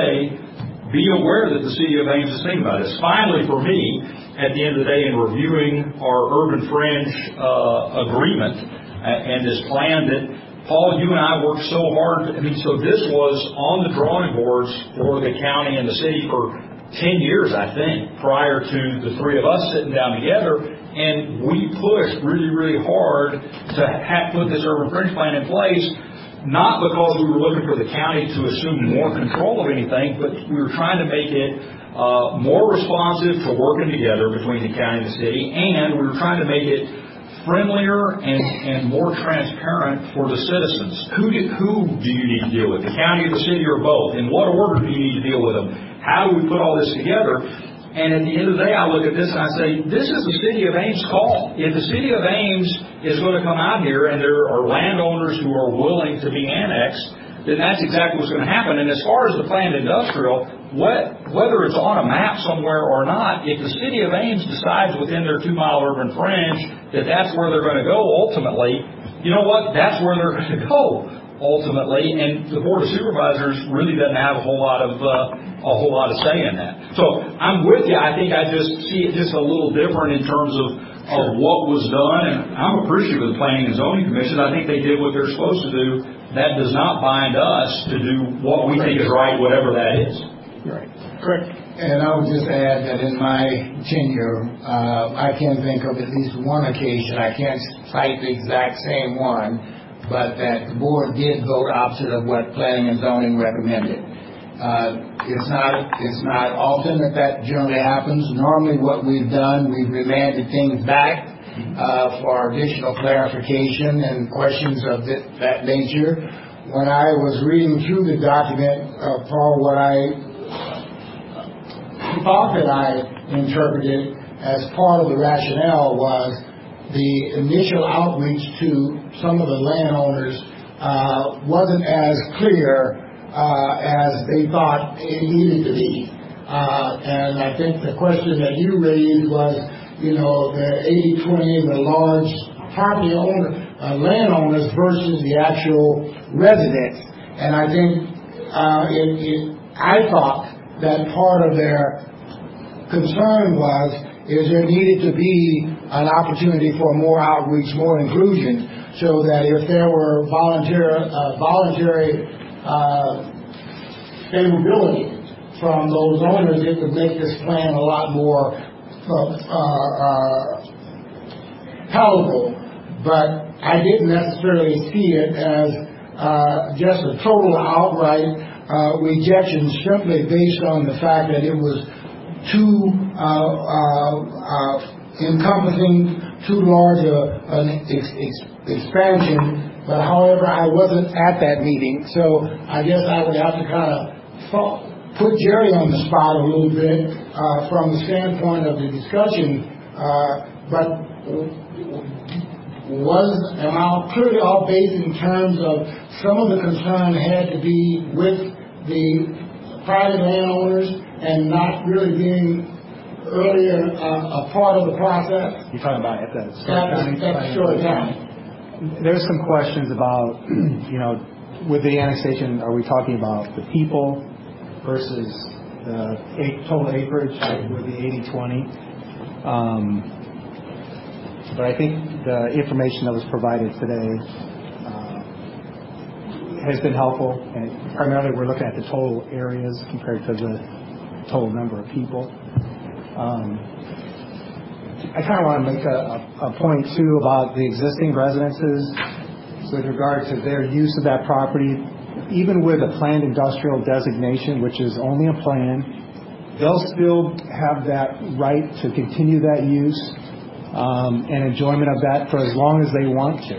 be aware that the City of Ames is thinking about this. Finally, for me, at the end of the day, in reviewing our urban fringe agreement and this plan that Paul, you and I worked so hard. So this was on the drawing boards for the county and the city for 10 years, I think, prior to the three of us sitting down together. And we pushed really, really hard to put this urban fringe plan in place, not because we were looking for the county to assume more control of anything, but we were trying to make it more responsive to working together between the county and the city, and we were trying to make it friendlier and more transparent for the citizens. Who do you need to deal with? The county or the city or both? In what order do you need to deal with them? How do we put all this together? And at the end of the day, I look at this and I say, this is the City of Ames' call. If the City of Ames is going to come out here and there are landowners who are willing to be annexed, then that's exactly what's going to happen. And as far as the planned industrial, whether it's on a map somewhere or not, if the City of Ames decides within their 2-mile urban fringe that that's where they're going to go ultimately, you know what? That's where they're going to go ultimately. And the Board of Supervisors really doesn't have a whole lot of say in that. So I'm with you. I think I just see it just a little different in terms of what was done. And I'm appreciative of the Planning and Zoning Commission. I think they did what they're supposed to do. That does not bind us to do what we think is right, whatever that is.
Right. Correct. And I would just add that in my tenure, I can think of at least one occasion, I can't cite the exact same one, but that the board did vote opposite of what Planning and Zoning recommended. It's not often that generally happens. Normally what we've done, we've remanded things back for additional clarification and questions of that nature. When I was reading through the document, Paul, what I thought that I interpreted as part of the rationale was the initial outreach to some of the landowners wasn't as clear as they thought it needed to be. And I think the question that you raised was, the 80-20, the large property landowners versus the actual residents. And I think I thought that part of their concern is there needed to be an opportunity for more outreach, more inclusion, so that if there were voluntary favorability from those owners, it would make this plan a lot more palatable. But I didn't necessarily see it as just a total outright rejection simply based on the fact that it was too encompassing, too large an expansion. But however, I wasn't at that meeting, so I guess I would have to kind of put Jerry on the spot a little bit from the standpoint of the discussion. But am I clearly off base in terms of some of the concern had to be with the private landowners and not really being earlier a part of the process?
You're talking about at the
Story County.
There's some questions about, with the annexation, are we talking about the people versus the total acreage with the 80-20? But I think the information that was provided today has been helpful, and primarily we're looking at the total areas compared to the total number of people. I kind of want to make a point too about the existing residences with regard to their use of that property. Even with a planned industrial designation, which is only a plan, they'll still have that right to continue that use and enjoyment of that for as long as they want to.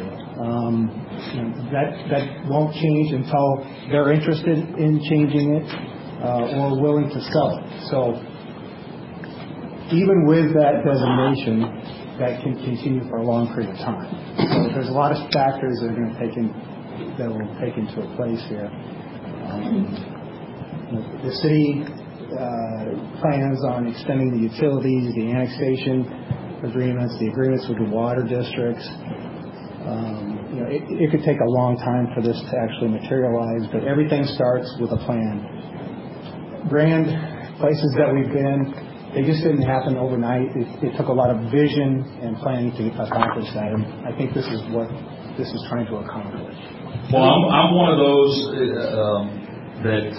That won't change until they're interested in changing it or willing to sell it. So even with that designation, that can continue for a long period of time. So there's a lot of factors that will take into place here. The city plans on extending the utilities, the annexation agreements, the agreements with the water districts. It could take a long time for this to actually materialize, but everything starts with a plan. Grand places that we've been, they just didn't happen overnight. It took a lot of vision and planning to accomplish that, and I think this is what this is trying to accomplish.
Well, I'm one of those that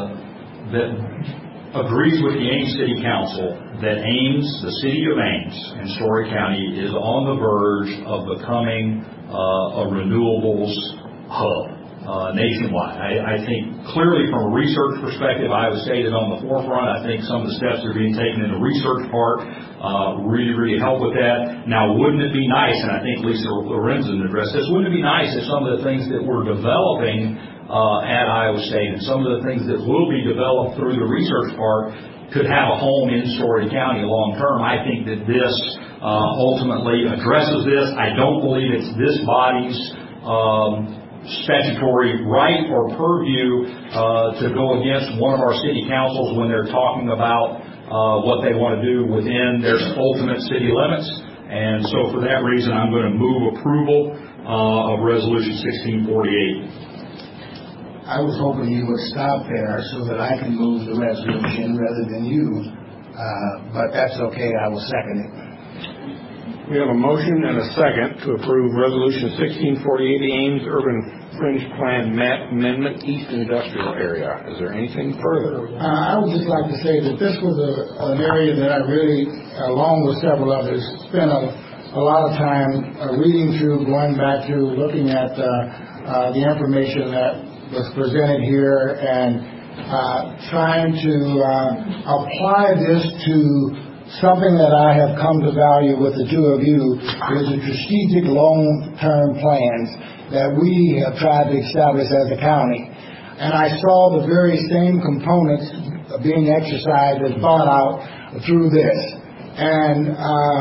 agrees with the Ames City Council that Ames, the city of Ames and Story County, is on the verge of becoming a renewables hub nationwide. I think clearly from a research perspective, Iowa State is on the forefront. I think some of the steps that are being taken in the research part really help with that. Now, wouldn't it be nice, and I think Lisa Lorenzen addressed this, wouldn't it be nice if some of the things that we're developing at Iowa State and some of the things that will be developed through the research part could have a home in Story County long term? I think that this ultimately addresses this. I don't believe it's this body's statutory right or purview to go against one of our city councils when they're talking about what they want to do within their ultimate city limits. And so for that reason, I'm going to move approval of Resolution 1648.
I was hoping you would stop there so that I can move the resolution rather than you, but that's okay. I will second it.
We have a motion and a second to approve Resolution 1648, the Ames Urban Fringe Plan Map Amendment, East Industrial Area. Is there anything further?
I would just like to say that this was an area that I really, along with several others, spent a lot of time reading through, going back to looking at the information that was presented here and trying to apply this to something that I have come to value with the two of you is the strategic long-term plans that we have tried to establish as a county. And I saw the very same components being exercised and thought out through this. And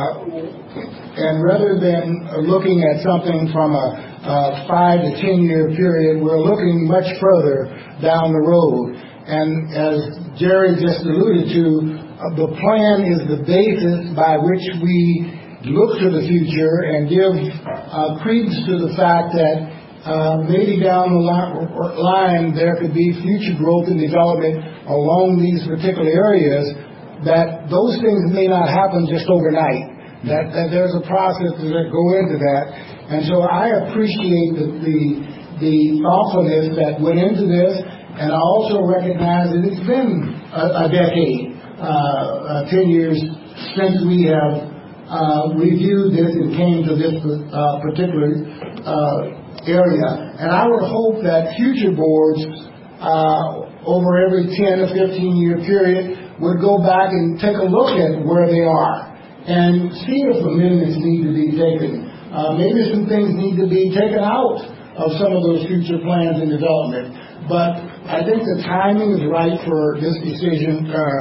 rather than looking at something from a 5 to 10 year period, we're looking much further down the road. And as Jerry just alluded to, the plan is the basis by which we look to the future and give credence to the fact that maybe down the line there could be future growth and development along these particular areas, that those things may not happen just overnight, that there's a process that go into that. And so I appreciate the thoughtfulness that went into this, and I also recognize that it's been a decade, 10 years since we have reviewed this and came to this particular area. And I would hope that future boards over every 10 to 15 year period would go back and take a look at where they are and see if amendments need to be taken. Maybe some things need to be taken out of some of those future plans and development. But I think the timing is right for this decision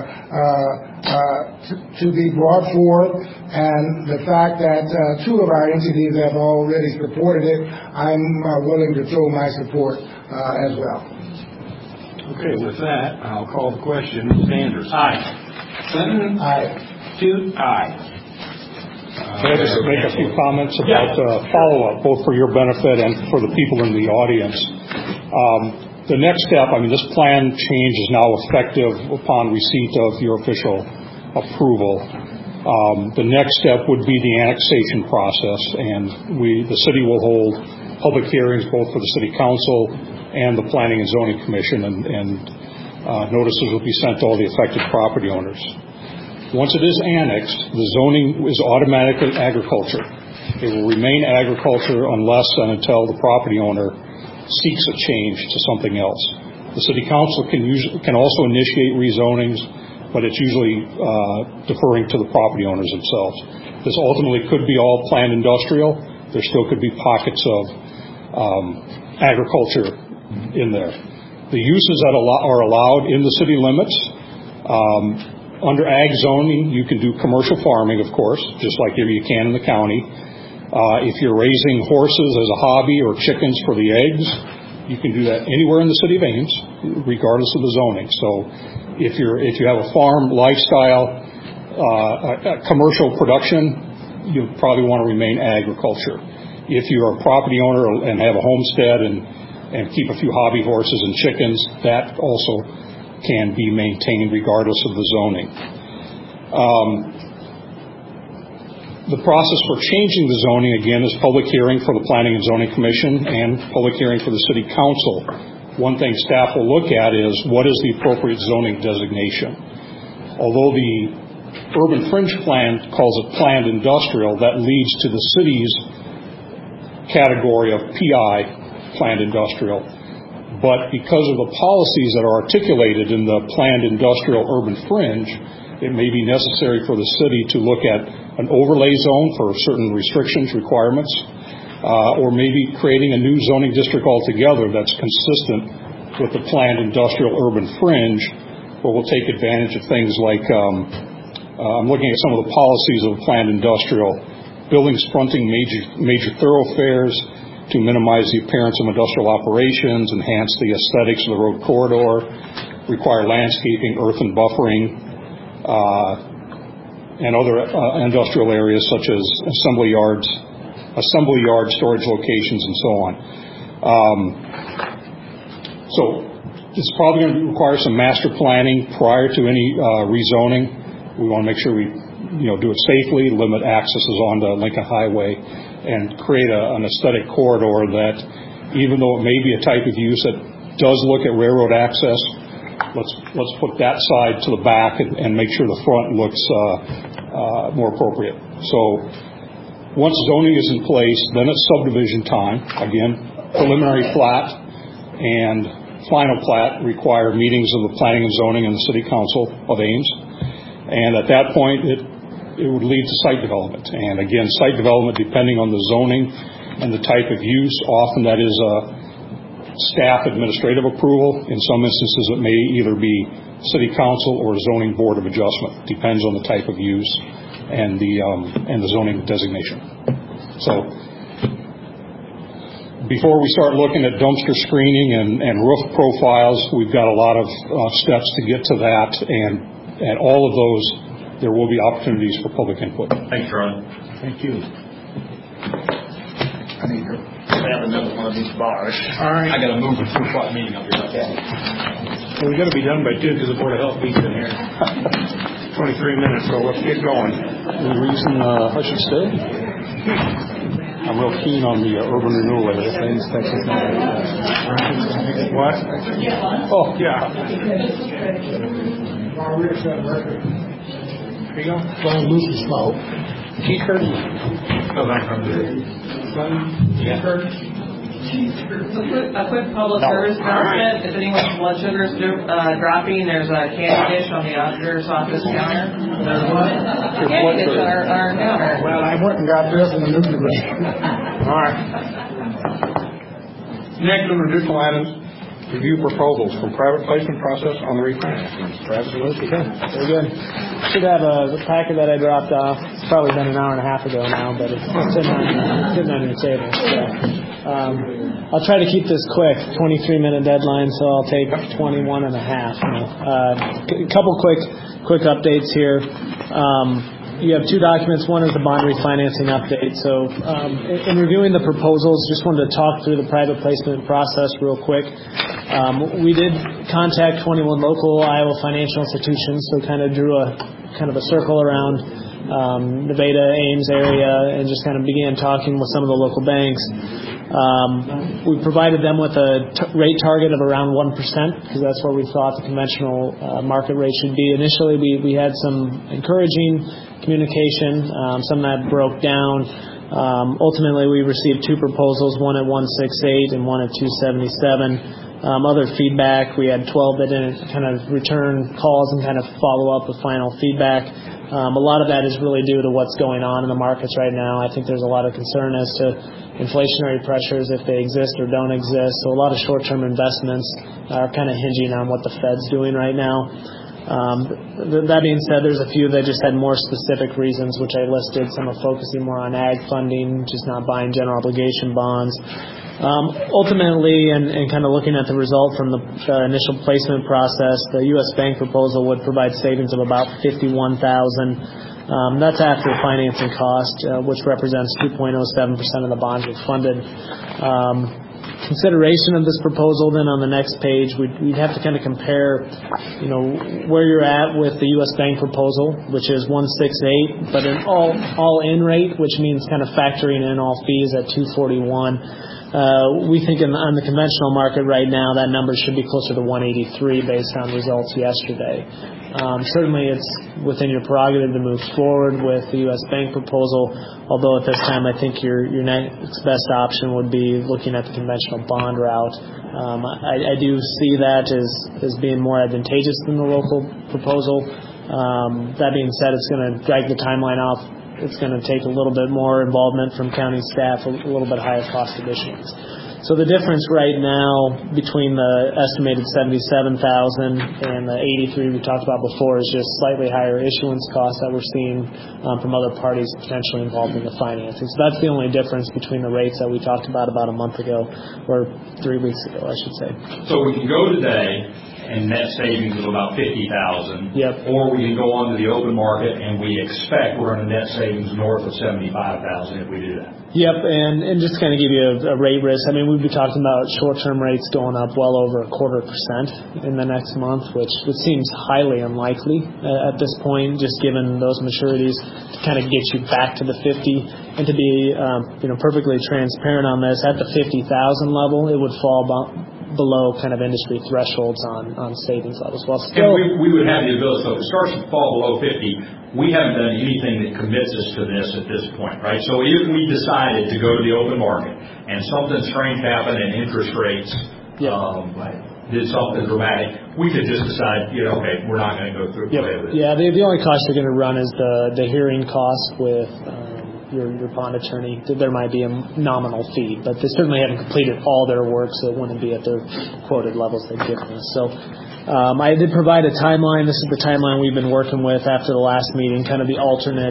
to be brought forth, and the fact that two of our entities have already supported it, I'm willing to throw my support as well.
Okay, with that, I'll call the question. Sanders.
Aye.
Clinton.
Aye.
Toots. Aye.
Can I just make a few comments about follow-up, both for your benefit and for the people in the audience? The next step, this plan change is now effective upon receipt of your official approval. The next step would be the annexation process, and the city will hold public hearings both for the city council and the Planning and Zoning Commission, and notices will be sent to all the affected property owners. Once it is annexed, the zoning is automatically agriculture. It will remain agriculture unless and until the property owner seeks a change to something else. The city council can also initiate rezonings, but it's usually deferring to the property owners themselves. This ultimately could be all planned industrial. There still could be pockets of agriculture in there. The uses that are allowed in the city limits, under ag zoning, you can do commercial farming, of course, just like you can in the county. If you're raising horses as a hobby or chickens for the eggs, you can do that anywhere in the city of Ames, regardless of the zoning. So if you have a farm lifestyle, commercial production, you probably want to remain agriculture. If you're a property owner and have a homestead and keep a few hobby horses and chickens, that also can be maintained regardless of the zoning. The process for changing the zoning, again, is public hearing for the Planning and Zoning Commission and public hearing for the City Council. One thing staff will look at is what is the appropriate zoning designation. Although the Urban Fringe Plan calls it planned industrial, that leads to the city's category of PI, planned industrial. But because of the policies that are articulated in the planned industrial urban fringe, it may be necessary for the city to look at an overlay zone for certain restrictions, requirements, or maybe creating a new zoning district altogether that's consistent with the planned industrial urban fringe, where we'll take advantage of things like, I'm looking at some of the policies of the planned industrial, buildings fronting major thoroughfares, to minimize the appearance of industrial operations, enhance the aesthetics of the road corridor, require landscaping, earth and buffering, and other industrial areas such as assembly yards, storage locations, and so on. So it's probably going to require some master planning prior to any rezoning. We want to make sure we do it safely, limit accesses onto Lincoln Highway, and create an aesthetic corridor that, even though it may be a type of use that does look at railroad access, let's put that side to the back and make sure the front looks more appropriate. So once zoning is in place, then it's subdivision time. Again, preliminary plat and final plat require meetings of the Planning and Zoning and the City Council of Ames. And at that point, it would lead to site development. And again, site development, depending on the zoning and the type of use, often that is a staff administrative approval. In some instances, it may either be city council or zoning board of adjustment. Depends on the type of use and the zoning designation. So before we start looking at dumpster screening and roof profiles, we've got a lot of steps to get to that, and all of those, there will be opportunities for public input.
Thanks, Charlie.
Thank you.
I have another one of these bars.
All right.
I got to move a 2 o'clock meeting up here.
Okay.
Well, we got to be done by 2 because the Board of Health meets in here. 23 minutes, so let's get going.
Any reason I should stay? I'm I'm real keen on the urban renewal area. What? Oh, yeah. Here you go.
Going loose and slow.
Cheeseburger? No, that's not
A quick public service announcement. If anyone's blood sugar is dropping, there's a candy dish on the auditor's office counter. There's what? Candy dish on our counter.
Well, I went and got this in the news today.
All right. Next on additional items, review proposals from private placement process on the refinancing. Travis and Luke, okay.
Very good. Should have the packet that I dropped off. It's probably been an hour and a half ago now, but it's sitting on your table. So, I'll try to keep this quick. 23-minute deadline, so I'll take 21 and a half. A couple quick updates here. You have two documents. One is the bond refinancing update. So in reviewing the proposals, just wanted to talk through the private placement process real quick. We did contact 21 local Iowa financial institutions, so kind of drew a circle around Nevada, Ames area, and just kind of began talking with some of the local banks. We provided them with a rate target of around 1% because that's where we thought the conventional market rate should be. Initially, we had some encouraging communication, some that broke down. Ultimately, we received two proposals, one at 168 and one at 277. Other feedback, we had 12 that didn't kind of return calls and kind of follow up with final feedback. A lot of that is really due to what's going on in the markets right now. I think there's a lot of concern as to inflationary pressures, if they exist or don't exist. So a lot of short-term investments are kind of hinging on what the Fed's doing right now. That being said, there's a few that just had more specific reasons, which I listed. Some are focusing more on ag funding, just not buying general obligation bonds. Ultimately, and kind of looking at the result from the initial placement process, the U.S. Bank proposal would provide savings of about $51,000. That's after financing cost, which represents 2.07% of the bonds were funded. Consideration of this proposal, then on the next page, we'd have to kind of compare, where you're at with the U.S. Bank proposal, which is 168, but an all-in rate, which means kind of factoring in all fees at 241. We think on the conventional market right now, that number should be closer to 183 based on results yesterday. Certainly, it's within your prerogative to move forward with the U.S. Bank proposal, although at this time I think your next best option would be looking at the conventional bond route. I do see that as being more advantageous than the local proposal. That being said, it's going to drag the timeline out. It's going to take a little bit more involvement from county staff, a little bit higher cost of issuance. So the difference right now between the estimated $77,000 and the $83,000 we talked about before is just slightly higher issuance costs that we're seeing from other parties potentially involved in the financing. So that's the only difference between the rates that we talked about a month ago, or 3 weeks ago, I should say.
So we can go today and net savings of about $50,000.
Yep.
Or we can go onto the open market and we expect we're going to net savings north of $75,000 if we do that.
Yep, and just to kind of give you a rate risk, I mean, we'd be talking about short-term rates going up well over 0.25% in the next month, which seems highly unlikely at this point, just given those maturities, to kind of get you back to the 50. And to be perfectly transparent on this, at the 50,000 level, it would fall below kind of industry thresholds on savings levels. Well, still,
and we would have the ability, so if it starts to fall below 50, we haven't done anything that commits us to this at this point, right? So if we decided to go to the open market and something strange happened and interest rates did something dramatic, we could just decide, okay, we're not going to go through with it.
Yeah, the only cost you're going to run is the hearing cost with your bond attorney. There might be a nominal fee, but they certainly haven't completed all their work, so it wouldn't be at their quoted levels they've given us. So I did provide a timeline. This is the timeline we've been working with after the last meeting, kind of the alternate.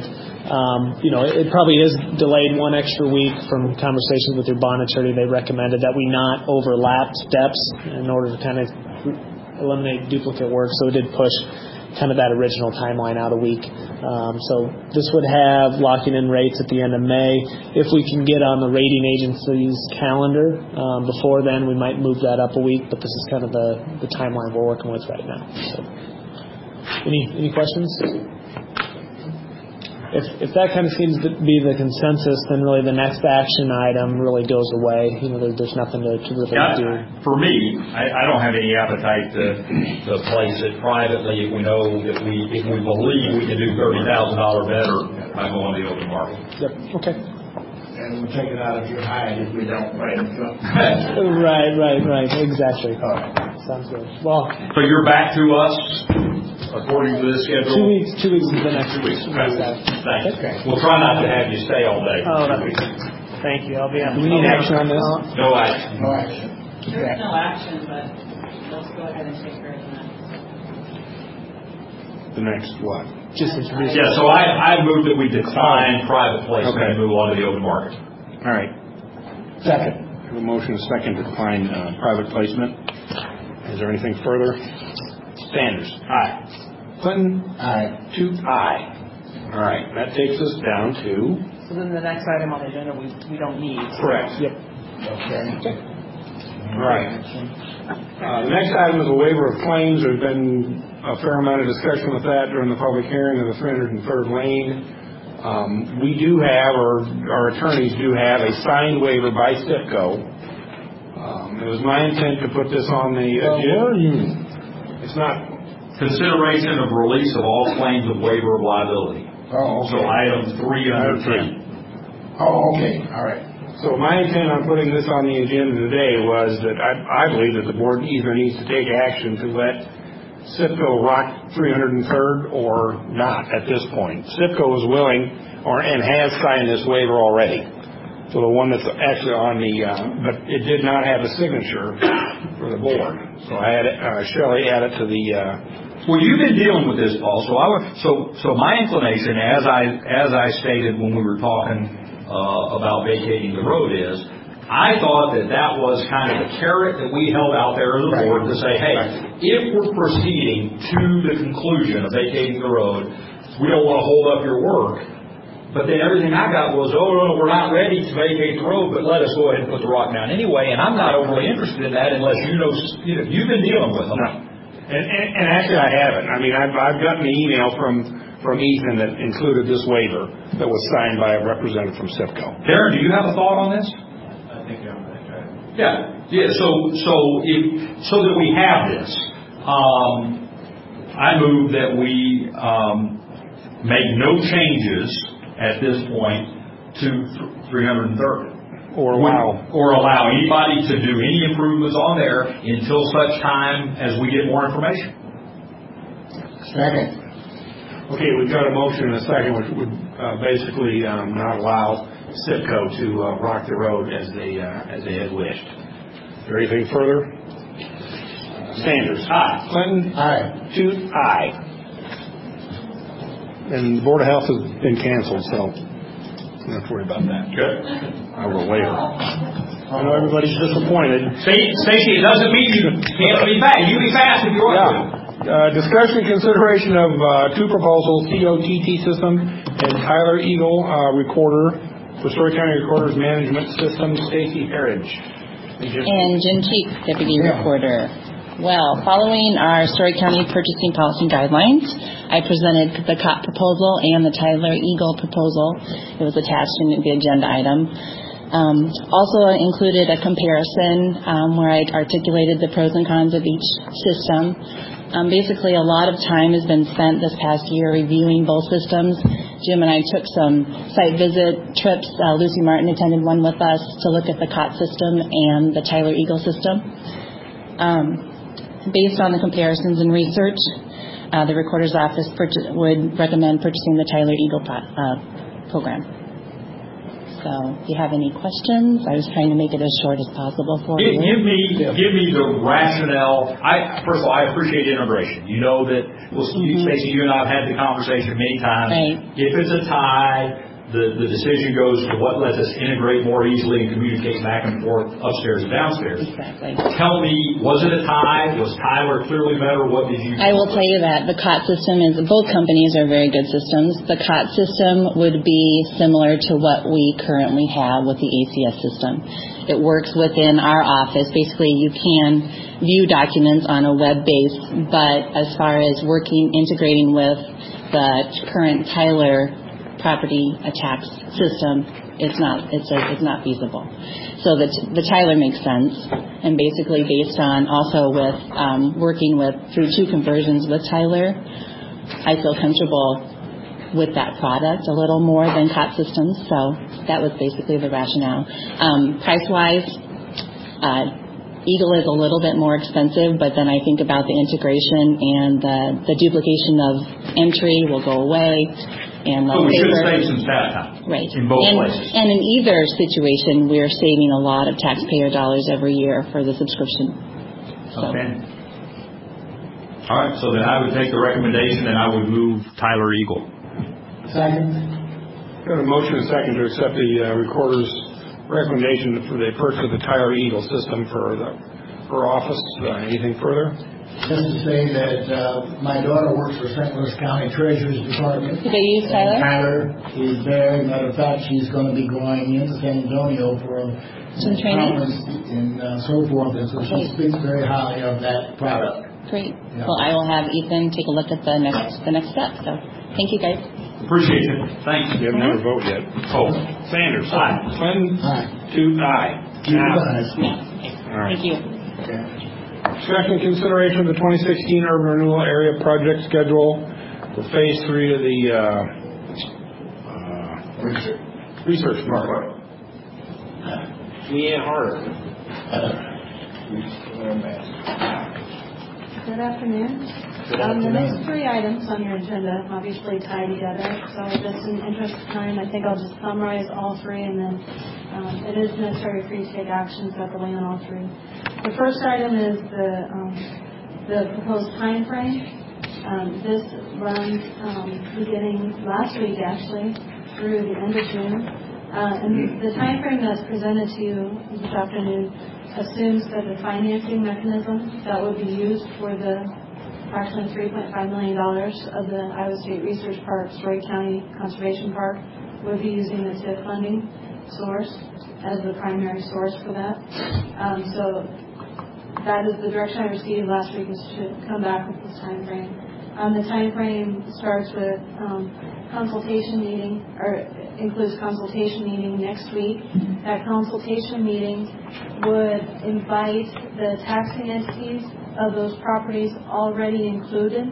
It probably is delayed one extra week from conversations with your bond attorney. They recommended that we not overlap steps in order to kind of eliminate duplicate work, so it did push kind of that original timeline out a week. So this would have locking in rates at the end of May. If we can get on the rating agency's calendar before then, we might move that up a week, but this is kind of the timeline we're working with right now. So, any questions?
if that kind of seems to be the consensus, then really the next action item really goes away. There's nothing to really do.
For me, I don't have any appetite to place it privately if we know that if we believe we can do $30,000 better by going to the open market.
Yep. Okay.
And we'll take it out of your hide if we don't write it up.
Right. Exactly.
All right.
Sounds good. Well,
so you're back to us according to this schedule?
2 weeks. 2 weeks is the next
2 weeks.
Thanks.
Okay. We'll try not to have you stay all day.
Oh, thank you. I'll be on.
Do we need action on this?
No action.
No action.
There's no action, but let's go ahead and take care of that.
The next what?
Just introduce.
Yeah, so I move that we decline private placement and move on to the open market.
All right.
Second.
I have a motion and a second to decline private placement. Is there anything further? Sanders. Aye. Clinton.
Aye.
Toots. Aye. All right. That takes us down to.
So then the next item on the agenda we don't need.
Correct.
Yep.
Okay.
All right. The next item is a waiver of claims. There's been a fair amount of discussion with that during the public hearing of the 303rd Lane. We do have, or our attorneys do have, a signed waiver by CIPCO. It was my intent to put this on the agenda. It's not.
Consideration of release of all claims of waiver of liability.
Oh, okay.
So item 3 under 10.
Oh, okay. All right.
So my intent on putting this on the agenda today was that I believe that the board either needs to take action to let CIPCO rock 303rd or not at this point. CIPCO is willing and has signed this waiver already. So the one that's actually on the, but it did not have a signature for the board. So I had Shelley add it to the.
Well, you've been dealing with this, Paul. So my inclination, as I stated when we were talking about vacating the road, is I thought that was kind of the carrot that we held out there as a board to say, hey, if we're proceeding to the conclusion of vacating the road, we don't want to hold up your work. But then everything I got was, no, we're not ready to vacate the road, but let us go ahead and put the rock down anyway. And I'm not overly interested in that unless you've been dealing with them.
No. And actually I haven't. I mean, I've gotten an email from Ethan that included this waiver that was signed by a representative from CIPCO.
Darren, do you have a thought on this?
I think I'm right.
Yeah. So that we have this, I move that we make no changes at this point to 330.
Or
allow anybody to do any improvements on there until such time as we get more information.
Second.
Okay, we've got a motion and a second, which would basically not allow CIPCO to rock the road as they had wished. Is there anything further? Sanders. Aye. Clinton.
Aye.
Toots. Aye. And the Board of Health has been canceled, so don't have to worry about that.
Good.
I will waive it. I know everybody's disappointed.
Stacy, it doesn't mean you can't be fast. You be fast if you want to.
Discussion and consideration of two proposals, COTT system and Tyler Eagle recorder for Story County Recorders Management System. Stacy Herridge.
And Jen Cheek, Deputy Recorder. Well, following our Story County Purchasing Policy Guidelines, I presented the COT proposal and the Tyler Eagle proposal. It was attached in the agenda item. Also included a comparison where I articulated the pros and cons of each system. Basically, a lot of time has been spent this past year reviewing both systems. Jim and I took some site visit trips. Lucy Martin attended one with us to look at the COT system and the Tyler Eagle system. Based on the comparisons and research, the Recorder's Office would recommend purchasing the Tyler Eagle program. So if you have any questions, I was trying to make it as short as possible for you.
Give me the rationale. First of all, I appreciate integration. You know that, Stacey, you and I have had the conversation many times.
Right.
If it's a tie, the decision goes to what lets us integrate more easily and communicate back and forth upstairs and downstairs.
Exactly.
Tell me, was it a tie? Was Tyler clearly better? What did you?
I will tell you that the COT system both companies are very good systems. The COT system would be similar to what we currently have with the ACS system. It works within our office. Basically, you can view documents on a web base, but as far as integrating with the current Tyler property tax system, it's not feasible. So the Tyler makes sense, and basically based on also with working through 2 conversions with Tyler, I feel comfortable with that product a little more than COT systems. So that was basically the rationale. Price-wise, Eagle is a little bit more expensive, but then I think about the integration and the duplication of entry will go away. And
so we should save some staff time,
right,
in both places.
And in either situation, we're saving a lot of taxpayer dollars every year for the subscription. So.
Okay. All right, so then I would take the recommendation and I would move Tyler Eagle.
Second.
Got a motion and second to accept the recorder's recommendation for the purchase of the Tyler Eagle system for office. Anything further?
Just to say that my daughter works for St. Louis County Treasurer's Department.
Do they use Tyler?
Tyler is there. Matter of fact, she's going to be going into San Antonio for a conference and so forth, and so she speaks very highly of that product.
Great. Yeah. Well, I will have Ethan take a look at the next step. So, thank you, guys.
Appreciate it. Thanks.
You haven't had a vote yet. Oh, Sanders.
Aye.
Clinton.
Aye.
2 aye.
All right. Thank you.
Okay. Second, consideration of the 2016 Urban Renewal Area Project Schedule for Phase 3 of the Research Park. Leanne Harder.
Good afternoon. The next 3 items on your agenda obviously tie together, so just in the interest of time, I think I'll just summarize all 3, and then it is necessary for you to take action separately on all 3. The first item is the proposed time frame. This runs beginning last week, actually, through the end of June. And the time frame that's presented to you this afternoon assumes that the financing mechanism that would be used for the approximately $3.5 million of the Iowa State Research Park, Story County Conservation Park, would be using the TIF funding source as the primary source for that. So that is the direction I received last week, is to come back with this time frame. The time frame starts with consultation meeting, or includes consultation meeting next week. That consultation meeting would invite the taxing entities of those properties already included,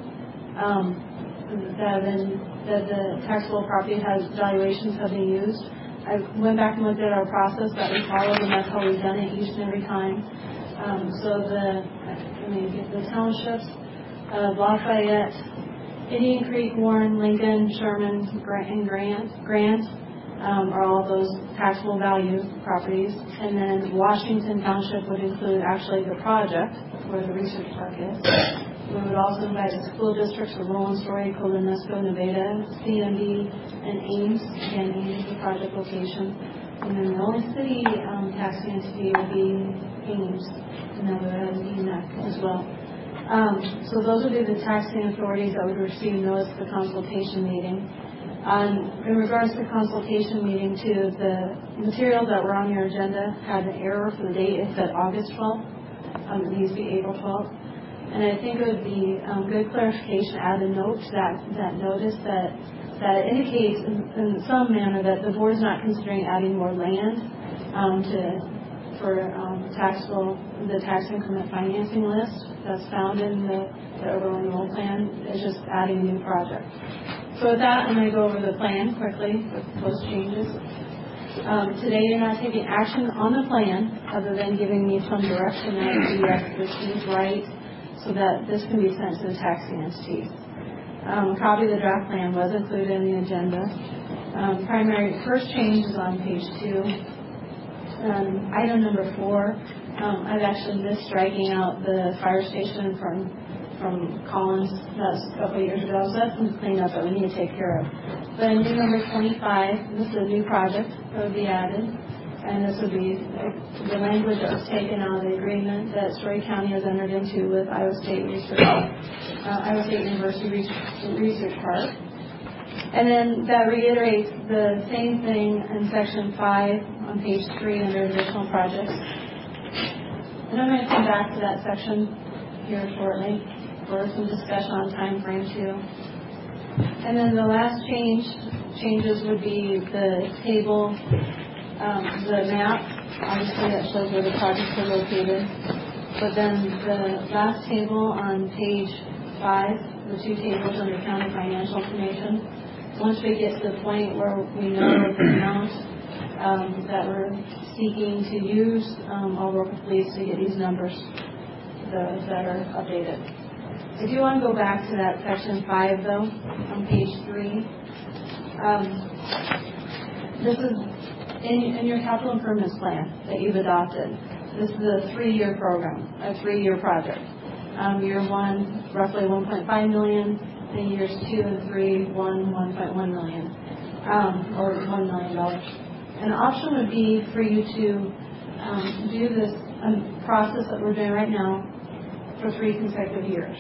that the taxable property valuations have been used. I went back and looked at our process that we followed, and that's how we've done it each and every time. So the townships of Lafayette, Indian Creek, Warren, Lincoln, Sherman, and Grant are all those taxable value properties. And then Washington Township would include actually the project where the research park is. We would also invite the school districts of Roland, Story, Colonesco, Nevada, CMD, and Ames. Again, Ames is the project location. And then the only city taxing entity would be Ames, and that would have ENAC as well. So those would be the taxing authorities that would receive notice of the consultation meeting. In regards to the consultation meeting, too, the materials that were on your agenda had an error for the date. It said August 12th. It needs to be April 12th. And I think it would be good clarification to add a note to that notice that indicates in some manner that the board is not considering adding more land for the tax increment financing list that's found in the urban renewal plan. It's just adding a new project. So with that, I'm going to go over the plan quickly with proposed changes. Today, you're not taking action on the plan other than giving me some direction that yes, this is right, so that this can be sent to the taxing entities. A copy of the draft plan was included in the agenda. Primary first change is on page 2. Item number 4, I've actually missed striking out the fire station from Collins. That's a couple of years ago, so that's some cleanup that we need to take care of. But in new number 25, this is a new project that would be added, and this would be the language that was taken out of the agreement that Story County has entered into with Iowa State University Research Park. And then that reiterates the same thing in section 5 on page 3 under additional projects. And I'm going to come back to that section here shortly for some discussion on time frame too.
And then the last changes would be the table, the map. Obviously, that shows where the projects are located. But then the last table on page 5, the 2 tables under county financial information. Once we get to the point where we know the amount that we're seeking to use, I'll work with police to get these numbers that are updated. If you want to go back to that section 5, though, on page 3, this is in your capital improvements plan that you've adopted. This is a 3-year program, a 3-year project. Year 1, roughly $1.5 million. In years 2 and 3, $1.1 million, or $1 million. An option would be for you to do this process that we're doing right now for 3 consecutive years,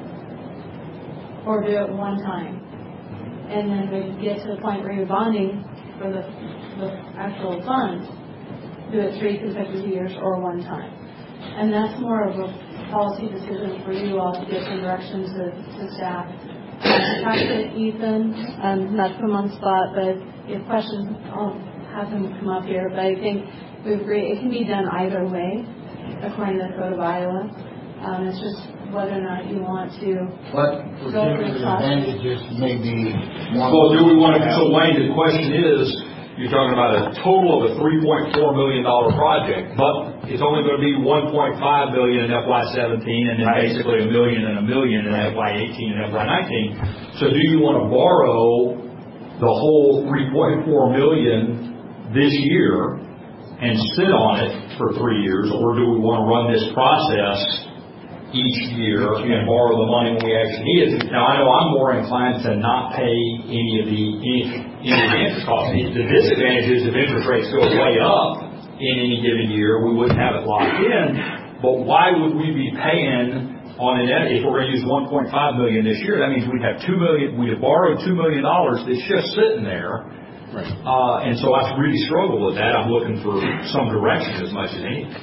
or do it one time, and then when you get to the point where you're bonding for the actual funds, do it 3 consecutive years or one time. And that's more of a policy decision for you all to get some direction to staff. Talk to Ethan, not to put him on the spot, but if you have questions, I'll have him come up here. But I think we agree it can be done either way, according to the Code of Iowa. It's just whether or not you want to go for the
advantages maybe one.
Well, do we want to, so Wayne, the question is, you're talking about a total of a $3.4 million project, but it's only going to be $1.5 billion in FY17, and then basically $1 million and $1 million in FY18 and FY19. So do you want to borrow the whole $3.4 million this year and sit on it for 3 years, or do we want to run this process each year and borrow the money when we actually need it? Now, I know I'm more inclined to not pay any of the interest costs. The disadvantage is if interest rates go way up in any given year, we wouldn't have it locked in. But why would we be paying on an, if we're going to use $1.5 million this year? That means we'd have $2 million. We'd have borrowed $2 million that's just sitting there. Right. And so I really struggle with that. I'm looking for some direction as much as anything.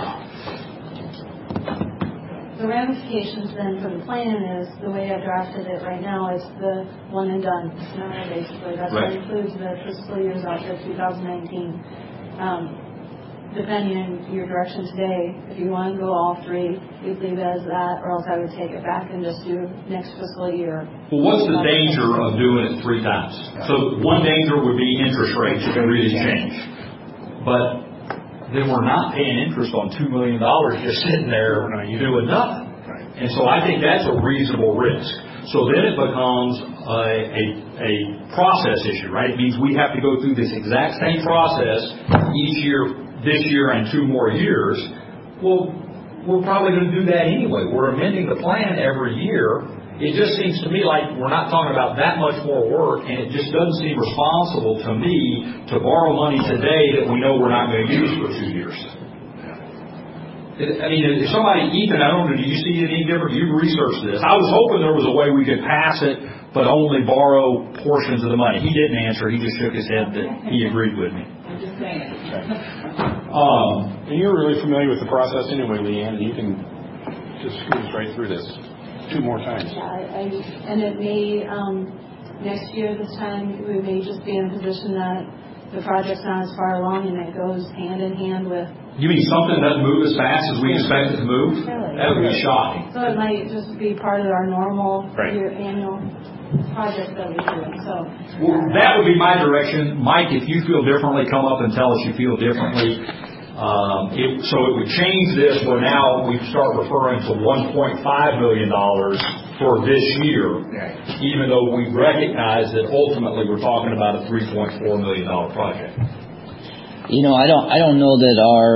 The ramifications then for the plan is, the way I drafted it right now, is the one and done scenario, basically. That's what includes the fiscal years out there, 2019. Depending on your direction today, if you want to go all 3, you'd leave it as that, or else I would take it back and just do next fiscal year.
Well, what's the danger of doing it 3 times? So one danger would be interest rates can really change. But then we're not paying interest on $2 million just sitting there doing nothing. And so I think that's a reasonable risk. So then it becomes a process issue, right? It means we have to go through this exact same process each year, this year and 2 more years. Well, we're probably going to do that anyway. We're amending the plan every year. It just seems to me like we're not talking about that much more work, and it just doesn't seem responsible to me to borrow money today that we know we're not going to use for 2 years. I mean, if somebody, Ethan, I don't know, do you see it any different? You researched this. I was hoping there was a way we could pass it, but only borrow portions of the money. He didn't answer. He just shook his head that he agreed with me.
I'm just saying.
And you're really familiar with the process anyway, Leanne, and you can just cruise right through this 2 more times.
Yeah, and it may, next year, this time, we may just be in a position that the project's not as far along and it goes hand in hand with...
You mean something doesn't move as fast as we expect it to move?
Really?
That would be shocking.
So it might just be part of our normal annual project that we do. So
that would be my direction. Mike, if you feel differently, come up and tell us you feel differently. So it would change this where now we start referring to $1.5 million for this year, even though we recognize that ultimately we're talking about a $3.4 million project.
You know, I don't know that our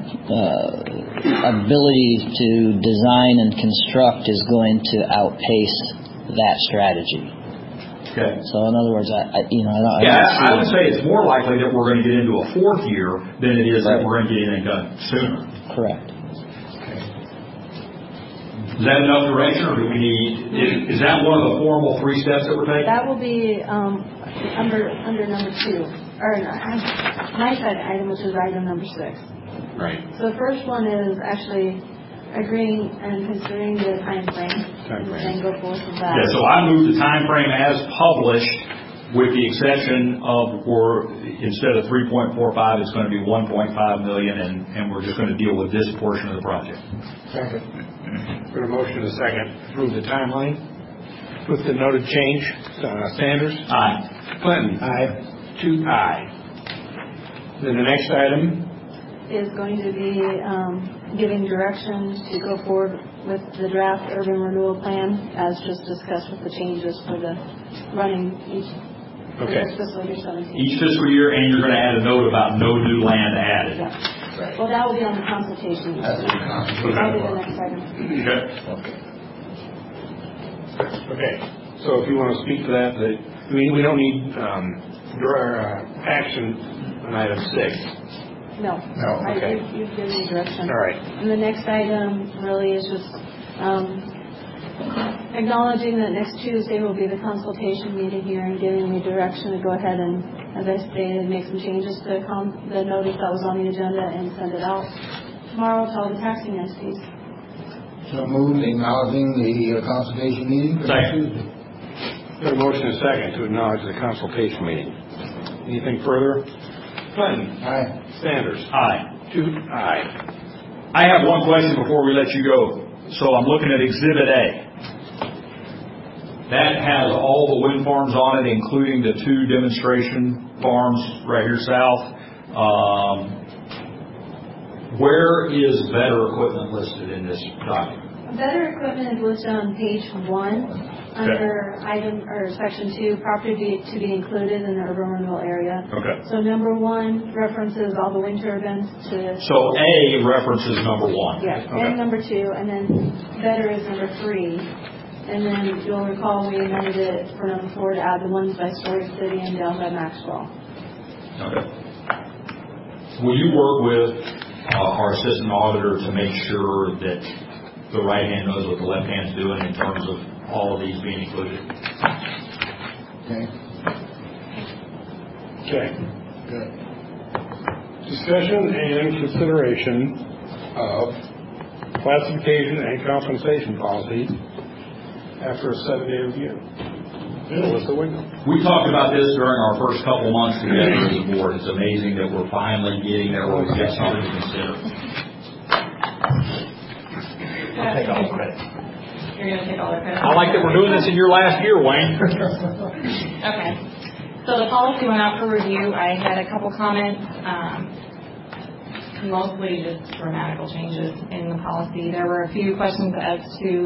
ability to design and construct is going to outpace that strategy.
Okay.
So in other words, I
would say it's more likely that we're going to get into a 4th year than it is that we're going to get anything done sooner.
Correct.
Okay. Is that enough direction, or do we need? Is that one of the formal 3 steps that we're taking?
That will be under number 2. Or my side item, which is item number 6.
Right.
So the first one is actually agreeing and considering the time frame and go forward with that.
Yeah, so I moved the time frame as published, with the exception of where instead of 3.45, it's going to be 1.5 million, and we're just going to deal with this portion of the project.
Second. Got a motion and a second. Approve the timeline with the noted change. Sanders?
Aye.
Clinton? Aye. 2 aye. Then the next item
is going to be giving direction to go forward with the draft urban renewal plan as just discussed with the changes for the running each fiscal year 17.
Each fiscal year, and you're going to add a note about no new land added.
Yeah. Right. Well, that will be on the consultation. That'll be the next item.
Okay. So if you want to speak to that, we don't need action on item 6.
No.
Okay.
You've given me direction.
All right.
And the next item really is just acknowledging that next Tuesday will be the consultation meeting here and giving me direction to go ahead and, as I stated, make some changes to the notice that was on the agenda and send it out tomorrow to all the taxing entities.
So moved, acknowledging the consultation meeting.
Second.
Got a motion and a second to acknowledge the consultation meeting. Anything further? Clinton? Aye. Sanders?
Aye.
2 aye.
I have one question before we let you go. So I'm looking at Exhibit A. That has all the wind farms on it, including the 2 demonstration farms right here south. Where is Better Equipment listed in this document?
Better Equipment is listed on page 1. Under item or section 2, property to be included in the urban renewal area.
Okay.
So number 1 references all the wind turbines to.
So A references number 1.
Yeah,
okay.
And number 2, and then Better is number 3, and then you'll recall we amended it for number 4 to add the ones by Story City and down by Maxwell.
Okay. Will you work with our assistant auditor to make sure that the right hand knows what the left hand's doing in terms of all of these being included?
Okay.
Good. Discussion and consideration of classification and compensation policy after a 7-day review. Melissa Wingham.
We talked about this during our first couple months together as a board. It's amazing that we're finally getting there where we get something to consider.
I'll take all the credit. You're going to take all the credit?
I like that we're doing this in your last year, Wayne.
Okay. So the policy went out for review. I had a couple comments, mostly just grammatical changes in the policy. There were a few questions as to,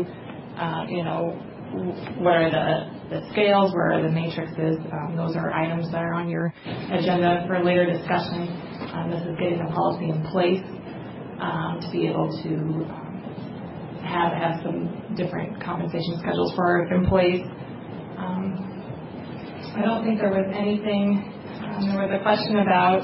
what are the scales, where are the matrices. Those are items that are on your agenda for later discussion. This is getting the policy in place to be able to have some different compensation schedules for our employees. I don't think there was anything. There was a question about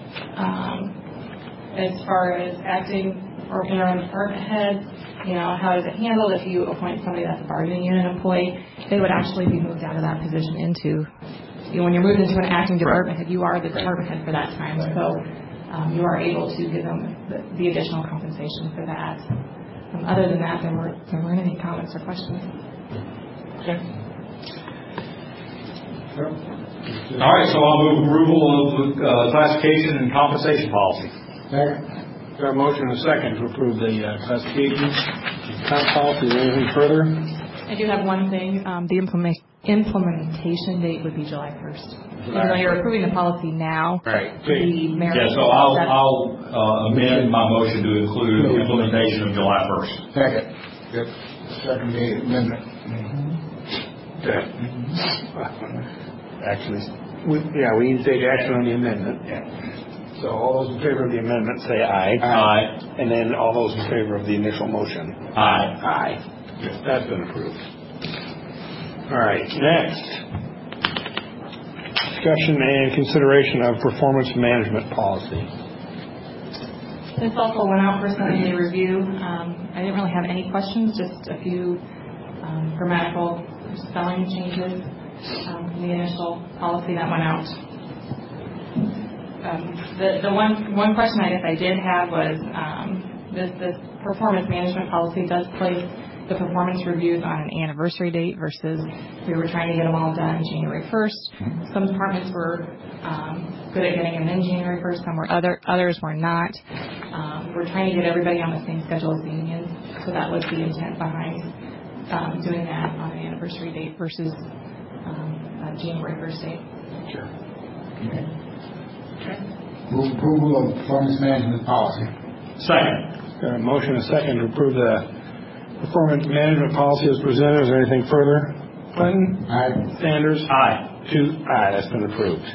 as far as acting or interim department heads. How is it handled if you appoint somebody that's a bargaining unit employee? They would actually be moved out of that position into. When you're moved into an acting department head, you are the department head for that time. So you are able to give them the additional compensation for that. Other than that, there weren't any comments or questions.
Okay. All right, so I'll move approval of classification and compensation policy.
Got a motion and a second to approve the classification policy. Is there anything further?
I do have one thing. The implementation date would be July 1st. Even though you're approving the policy now,
right.
So I'll amend my motion to include implementation of July 1st.
Second. Yep. Second amendment.
Okay. Actually, we need to take action on the amendment.
Yeah.
So all those in favor of the amendment say aye.
Aye.
And then all those in favor of the initial motion.
Aye.
Aye. That's been approved. All right, next. Discussion and consideration of performance management policy.
This also went out for 7-day review. I didn't really have any questions, just a few grammatical spelling changes in the initial policy that went out. The one question I guess I did have was this performance management policy does place the performance reviews on an anniversary date versus we were trying to get them all done January 1st. Some departments were good at getting them in January 1st. Some were others were not. We're trying to get everybody on the same schedule as the unions, so that was the intent behind doing that on an anniversary date versus a January 1st date.
Sure. Okay. Move approval of performance management policy.
Second.
Got a motion and a second to approve the performance management policy as presented. Is there anything further? Clinton?
Aye.
Sanders?
Aye.
Aye. That's been approved.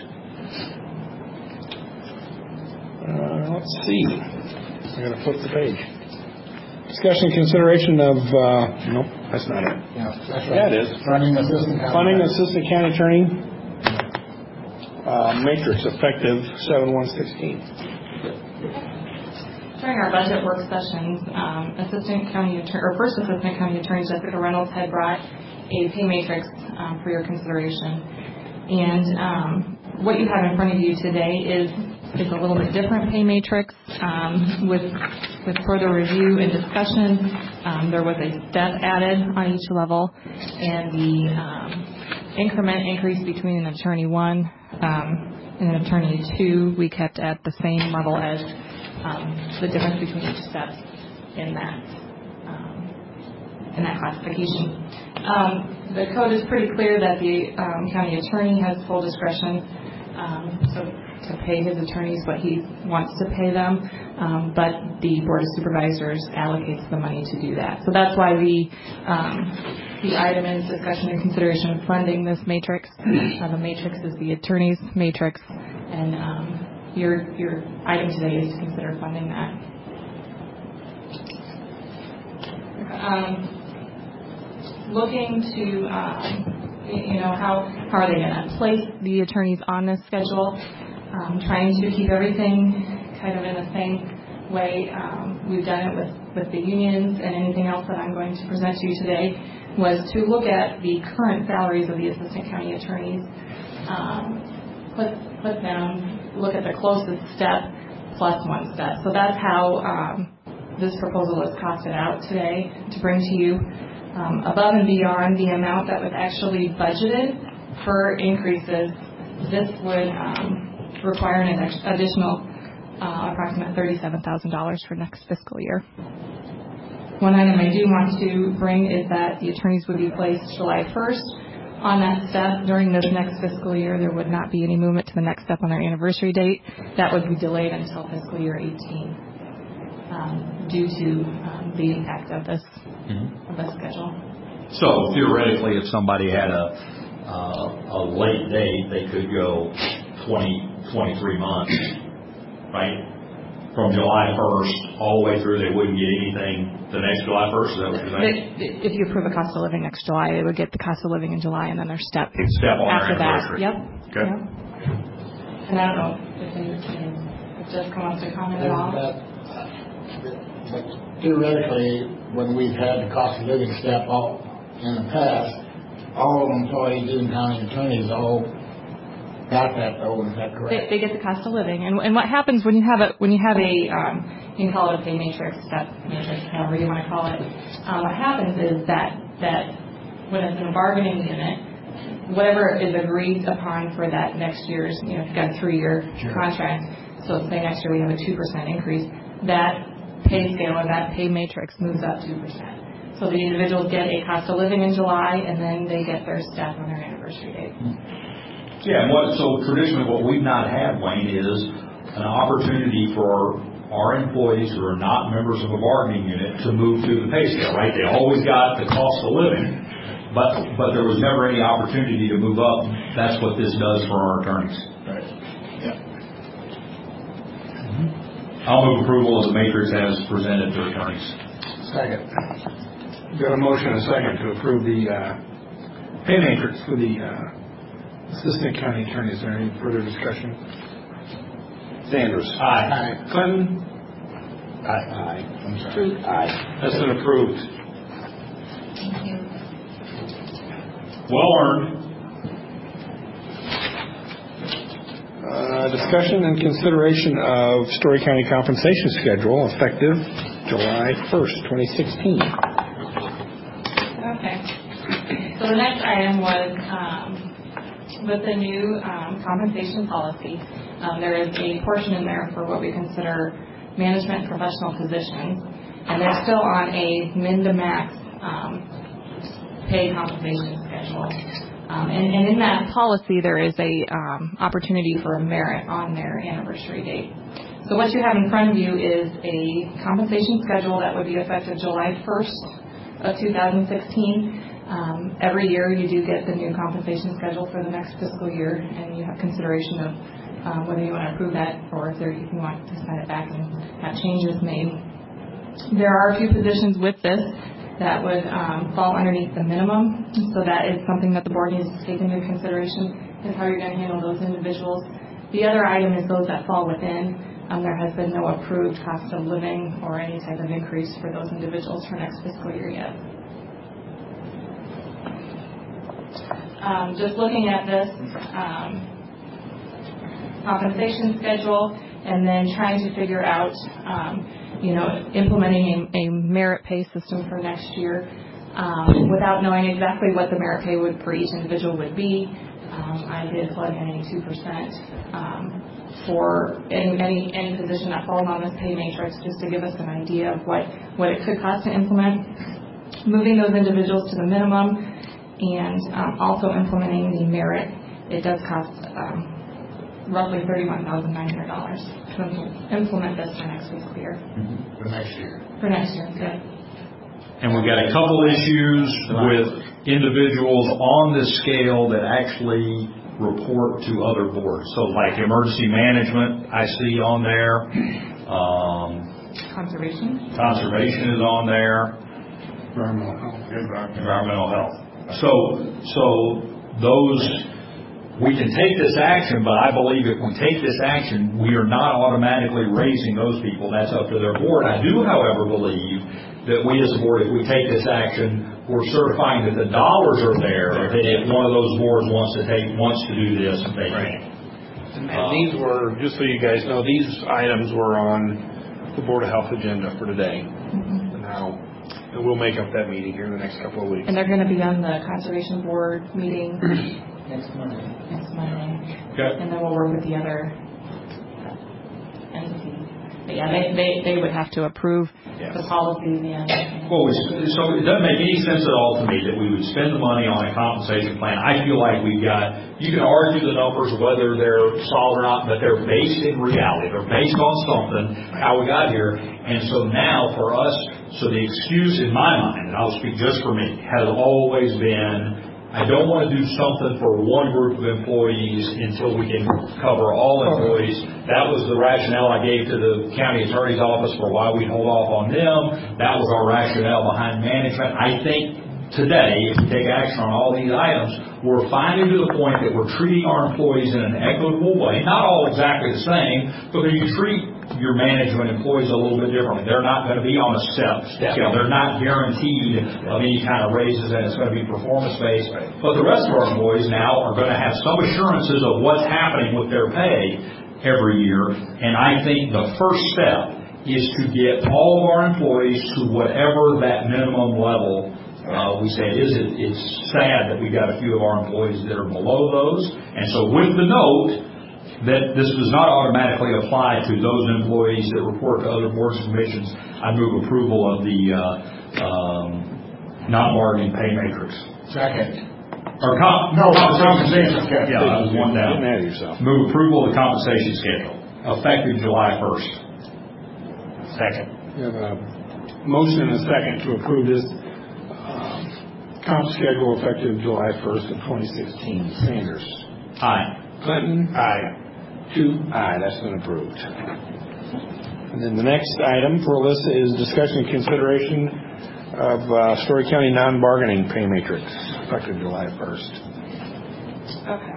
Let's see. I got to flip the page. Discussion and consideration of, nope, that's not it.
Yeah, that's right.
Yeah, it is.
Funding assistant
county attorney matrix effective 7/1/16.
During our budget work sessions, first assistant county attorney Jessica Reynolds had brought a pay matrix for your consideration. And what you have in front of you today is a little bit different pay matrix with further review and discussion. There was a step added on each level, and the increment increase between an attorney 1 and an attorney 2 we kept at the same level as the difference between each step in that classification. The code is pretty clear that the county attorney has full discretion to pay his attorneys what he wants to pay them, but the Board of Supervisors allocates the money to do that. So that's why the item is discussion and consideration of funding this matrix. The matrix is the attorney's matrix, and your item today is to consider funding that. Looking to, how are they going to place the attorneys on this schedule? Trying to keep everything kind of in the same way we've done it with the unions, and anything else that I'm going to present to you today was to look at the current salaries of the assistant county attorneys, put them, look at the closest step plus one step. So that's how this proposal is costed out today to bring to you. Above and beyond the amount that was actually budgeted for increases, this would require an additional approximate $37,000 for next fiscal year. One item I do want to bring is that the attorneys would be placed July 1st on that step. During this next fiscal year, there would not be any movement to the next step on their anniversary date. That would be delayed until fiscal year 18 due to the impact of this schedule.
So theoretically, if somebody had a late date, they could go 23 months, right? From July 1st all the way through, they wouldn't get anything the next July 1st? Is that what you're saying?
If you approve a cost of living next July, they would get the cost of living in July, and then their step
on
after
their anniversary.
that. Yep.
Okay.
Yep. And I don't know if Jeff wants to comment at all.
But theoretically, when we've had the cost of living step out in the past, all employees and county attorneys all got that though. Is that correct?
They get the cost of living, and what happens when you have a you can call it a pay matrix, step matrix, however you want to call it. What happens is that when it's in a bargaining unit, whatever is agreed upon for that next year's, if you've got a 3-year contract, so let's say next year we have a 2% increase, that pay scale or that pay matrix moves up 2%. So the individuals get a cost of living in July, and then they get their step on their anniversary date.
Yeah, so traditionally what we've not had, Wayne, is an opportunity for our employees who are not members of a bargaining unit to move through the pay scale, right? They always got the cost of living, but there was never any opportunity to move up. That's what this does for our attorneys.
Right. Yeah.
I'll move approval of the matrix as presented to attorneys.
Second. We've got a motion and a second to approve the pay matrix for the assistant county attorneys. Is there any further discussion? Sanders.
Aye.
Aye. Clinton. Aye. I'm sorry. Aye. That's been approved.
Thank you.
Well earned.
Discussion and consideration of Story County compensation schedule effective July 1st, 2016.
Okay. So the next item was with the new compensation policy. There is a portion in there for what we consider management professional positions, and they're still on a min to max pay compensation schedule. And in that policy, there is a opportunity for a merit on their anniversary date. So what you have in front of you is a compensation schedule that would be effective July 1st of 2016. Every year you do get the new compensation schedule for the next fiscal year, and you have consideration of whether you want to approve that or if you want to send it back and have changes made. There are a few positions with this that would fall underneath the minimum, so that is something that the board needs to take into consideration is how you're going to handle those individuals. The other item is those that fall within. There has been no approved cost of living or any type of increase for those individuals for next fiscal year yet. Just looking at this compensation schedule and then trying to figure out implementing a merit pay system for next year without knowing exactly what the merit pay for each individual would be. I did plug in a 2% for any position that falls on this pay matrix, just to give us an idea of what it could cost to implement. Moving those individuals to the minimum and also implementing the merit, it does cost roughly $31,900 to implement this for next fiscal year.
For next year.
For next year, good.
And we've got a couple issues with individuals on this scale that actually report to other boards. So like emergency management, I see on there.
Conservation.
Conservation is on there. Environmental health. So those, we can take this action, but I believe if we take this action, we are not automatically raising those people. That's up to their board. I do, however, believe that we as a board, if we take this action, we're certifying that the dollars are there. That if one of those boards wants to do this, they can.
And these were, just so you guys know, these items were on the Board of Health agenda for today. And we'll make up that meeting here in the next couple of weeks.
And they're going to be on the Conservation Board meeting
next Monday.
Okay.
And then we'll work with the other entities. But yeah, they would have to approve the policy in the end.
Well, so it doesn't make any sense at all to me that we would spend the money on a compensation plan. I feel like you can argue the numbers, whether they're solid or not, but they're based in reality. They're based on something, how we got here. And so now for us, so the excuse in my mind, and I'll speak just for me, has always been, I don't want to do something for one group of employees until we can cover all employees. That was the rationale I gave to the county attorney's office for why we'd hold off on them. That was our rationale behind management. I think today, if we take action on all these items, we're finally to the point that we're treating our employees in an equitable way. Not all exactly the same, but you treat your management employees a little bit differently. They're not going to be on a step scale. They're not guaranteed of any kind of raises, and it's going to be performance-based. But the rest of our employees now are going to have some assurances of what's happening with their pay every year. And I think the first step is to get all of our employees to whatever that minimum level we say it is. It's sad that we got a few of our employees that are below those. And so with the note that this does not automatically apply to those employees that report to other boards and commissions, I move approval of the non-bargaining pay matrix.
Second.
Or
compensation schedule.
Yeah, that was one down. Move approval of the compensation schedule, effective July 1st.
Second. We have a motion and a second to approve this comp schedule effective July 1st of 2016. Sanders.
Aye.
Clinton. Aye. 2 aye. That's been approved. And then the next item for Alyssa is discussion and consideration of Story County non-bargaining pay matrix effective July 1st.
Okay.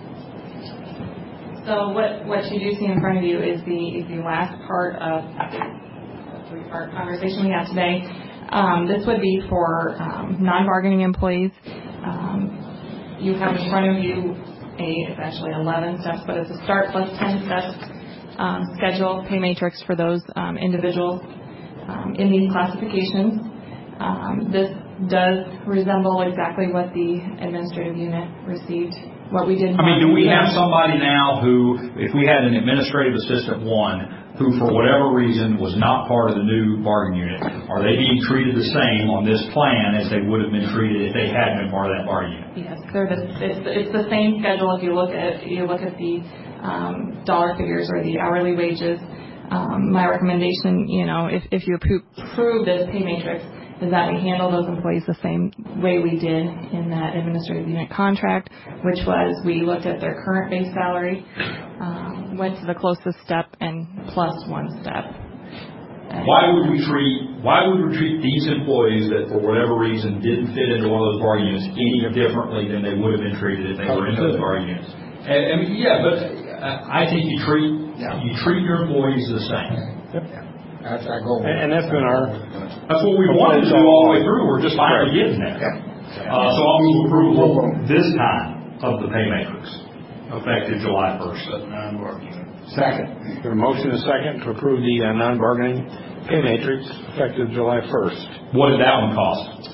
So what you do see in front of you is the last part of the three-part conversation we had today. This would be for non-bargaining employees. You have in front of you it's actually 11 steps, but it's a start plus 10 steps schedule pay matrix for those individuals. in these classifications. This does resemble exactly what the administrative unit received, what we did.
I mean, do we have somebody now who, if we had an administrative assistant one, who for whatever reason was not part of the new bargaining unit, are they being treated the same on this plan as they would have been treated if they hadn't been part of that bargaining unit?
Yes, it's the same schedule. If you look at the dollar figures or the hourly wages. My recommendation, if you approve this pay matrix, is that we handle those employees the same way we did in that administrative unit contract, which was we looked at their current base salary, went to the closest step, and plus one step.
Why would we treat these employees that for whatever reason didn't fit into one of those bargaining units any differently than they would have been treated if they were in those bargaining units? But I think you treat your employees the same.
Yep. That's our goal.
And that's been
that's what we wanted to do all the way through. We're just finally getting there. So I'll move approval this time of the pay matrix, effective July 1st.
Second. There's a motion and a second to approve the non-bargaining pay matrix effective July 1st.
What did that one cost?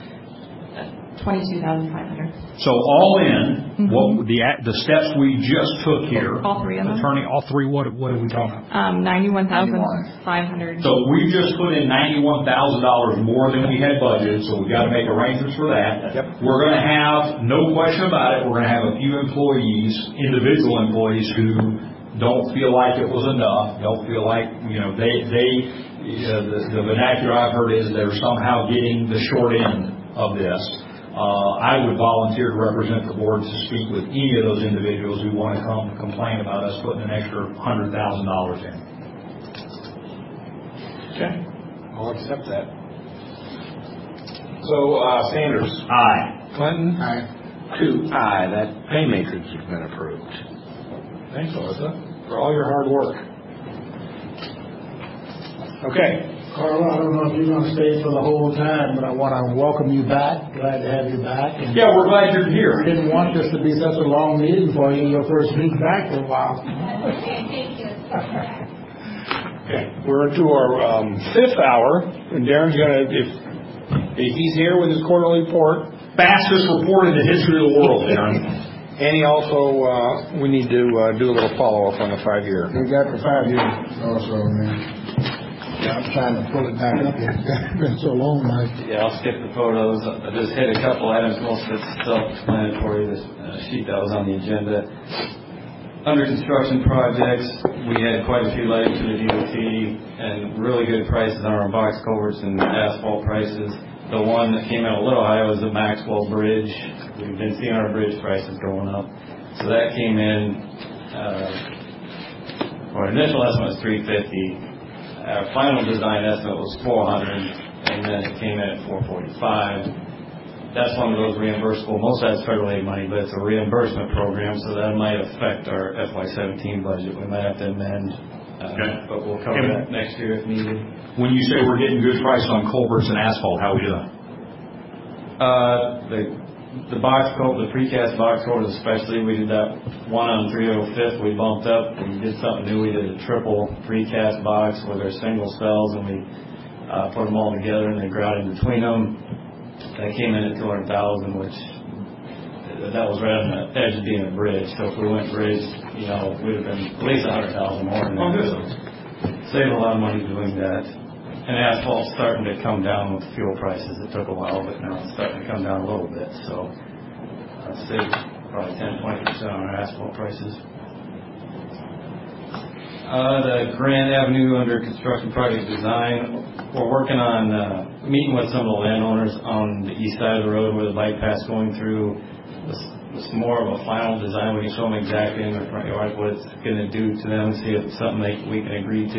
$22,500.
So all in, what the steps we just took here,
all three of them.
Attorney, all three. What are we talking about?
$91,500.
So we just put in $91,000 more than we had budgeted. So we've got to make arrangements for that.
Yep.
We're going to have, no question about it, we're going to have a few employees, individual employees, who don't feel like it was enough. Don't feel like the vernacular I've heard is they're somehow getting the short end of this. I would volunteer to represent the board to speak with any of those individuals who want to come complain about us putting an extra $100,000 in.
Okay. I'll accept that. So, Sanders.
Aye.
Clinton.
Aye.
2. Aye. That pay matrix has been approved. Thanks, Alyssa, for all your hard work. Okay.
Carla, I don't know if you're going to stay for the whole time, but I want to welcome you back. Glad to have you back. And
yeah, we're glad you're here.
We didn't want this to be such a long meeting for you. Your first week back for a while.
Thank you.
Okay, we're into our 5th hour, and Darren's going to, if he's here with his quarterly report.
Fastest report in the history of the world, Darren.
And he also, we need to do a little follow-up on the 5-year.
We got the 5 years also, man. Yeah, I'm trying to pull it back up here. It's been so long, Mike.
Yeah, I'll skip the photos. I just hit a couple items. Most of it's self-explanatory, this sheet that was on the agenda. Under construction projects, we had quite a few letters to the DOT and really good prices on our box culverts and asphalt prices. The one that came out a little high was the Maxwell Bridge. We've been seeing our bridge prices going up. So that came in, our initial estimate was $350. Our final design estimate was $400, and then it came in at $445. That's one of those reimbursable. Most of that's federal aid money, but it's a reimbursement program, so that might affect our FY17 budget. We might have to amend, but we'll cover that next year if needed.
When you say we're getting good price on culverts and asphalt, how are we doing?
The box culvert, the precast box culvert especially, we did that one on 305th. We bumped up and did something new. We did a triple precast box with our single cells, and we put them all together and they grout in between them. That came in at $200,000, which that was right on the edge of being a bridge. So if we went bridge, we'd have been at least $100,000 more than that. So saved a lot of money doing that. And asphalt's starting to come down with fuel prices. It took a while, but now it's starting to come down a little bit. So I'd say probably 10-20% on our asphalt prices. The Grand Avenue under construction project design, we're working on meeting with some of the landowners on the east side of the road where the bike path's going through. It's more of a final design. We can show them exactly in their front yard what it's going to do to them, see if it's something we can agree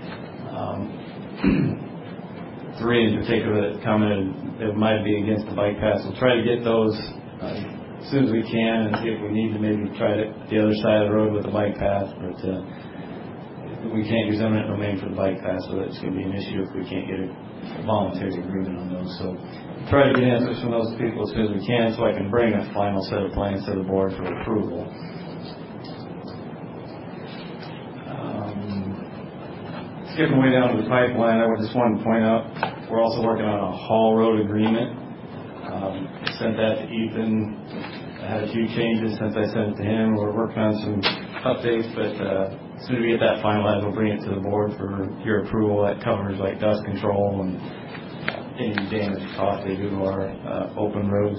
to. 3 in particular that commented that might be against the bike paths. We'll try to get those as soon as we can and see if we need to maybe try the other side of the road with the bike path. But we can't use eminent domain for the bike path, so that's going to be an issue if we can't get a voluntary agreement on those. So try to get answers from those people as soon as we can so I can bring a final set of plans to the board for approval. skipping way down to the pipeline, I just wanted to point out, we're also working on a haul road agreement. Sent that to Ethan. I had a few changes since I sent it to him. We're working on some updates, but as soon as we get that finalized, we'll bring it to the board for your approval. That covers like dust control and any damage cost they do to our open roads.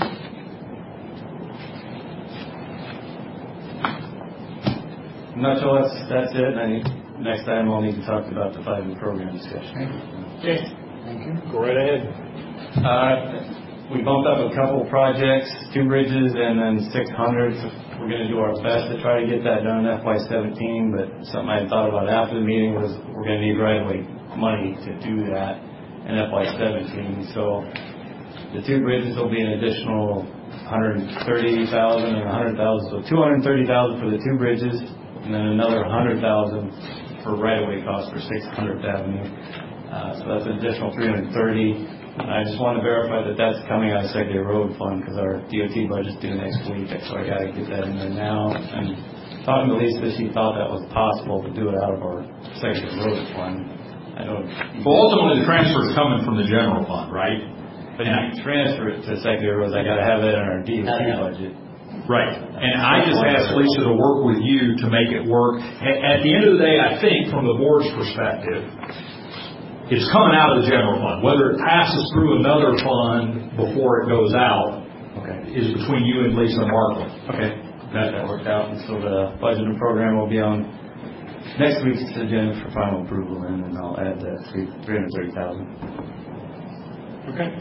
In a nutshell, that's it. Next time I'll need to talk about the 5-year program discussion.
Okay. Thank you. Go right ahead.
We bumped up a couple projects, 2 bridges and then 600. So we're going to do our best to try to get that done in FY17, but something I thought about after the meeting was we're going to need right-of-way money to do that in FY17. So the 2 bridges will be an additional $130,000 and $100,000. So $230,000 for the 2 bridges, and then another $100,000 for right-of-way costs for 600th Avenue. So that's an additional $330,000. I just want to verify that that's coming out of Secondary Road Fund because our DOT budget's due next week, so I got to get that in there now. And talking to Lisa, she thought that was possible to do it out of our Secondary Road Fund. I don't.
Well, ultimately, the transfer is coming from the general fund, right?
But if you transfer it to Secondary Roads, I got to have that in our DOT budget.
Right. And I just asked Lisa to work with you to make it work. At the end of the day, I think from the board's perspective, it's coming out of the general fund. Whether it passes through another fund before it goes out is between you and Lisa Markland.
Okay. That worked out. And so the budget and program will be on next week's agenda for final approval, and then I'll add that $330,000.
Okay.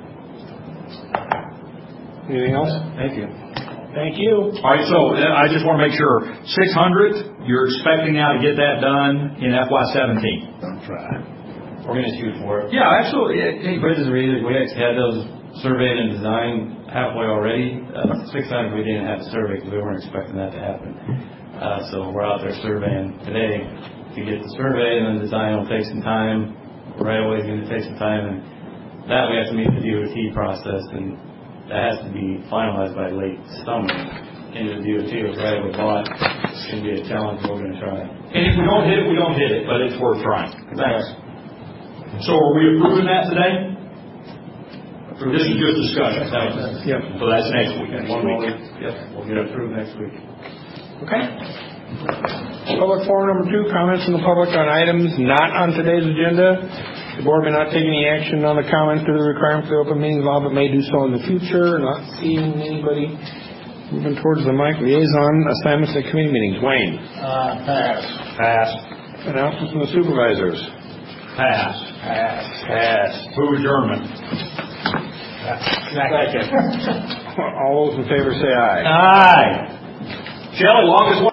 Anything else?
Thank you.
Thank you.
All right, so I just want to make sure, 600, you're expecting now to get that done in FY17.
That's right.
We're going to shoot for it.
Yeah, absolutely.
Bridges are easy. We actually had those surveyed and designed halfway already. 600 we didn't have a survey because we weren't expecting that to happen. So we're out there surveying today. To get the survey and then design will take some time. Right away is going to take some time, and that we have to meet the DOT process, and that has to be finalized by late summer. Into the DOT was right away bought. It's going to be a challenge. We're going to try.
And if we don't hit it, we don't hit it, but it's worth trying.
Thanks.
So are we approving that today? This is just discussion.
Yep.
So that's next week.
Yep, we'll get it approved next week.
Okay. Public forum number 2, comments from the public on items not on today's agenda. The board may not take any action on the comments due to the requirements of the open meetings law, but may do so in the future. Not seeing anybody moving towards the mic. Liaison assignments at committee meetings. Wayne.
Pass.
Pass. Announcements from the supervisors.
Pass.
Pass. Pass.
Move adjournment.
Second. All those in favor say aye.
Aye. Shelley, longest one.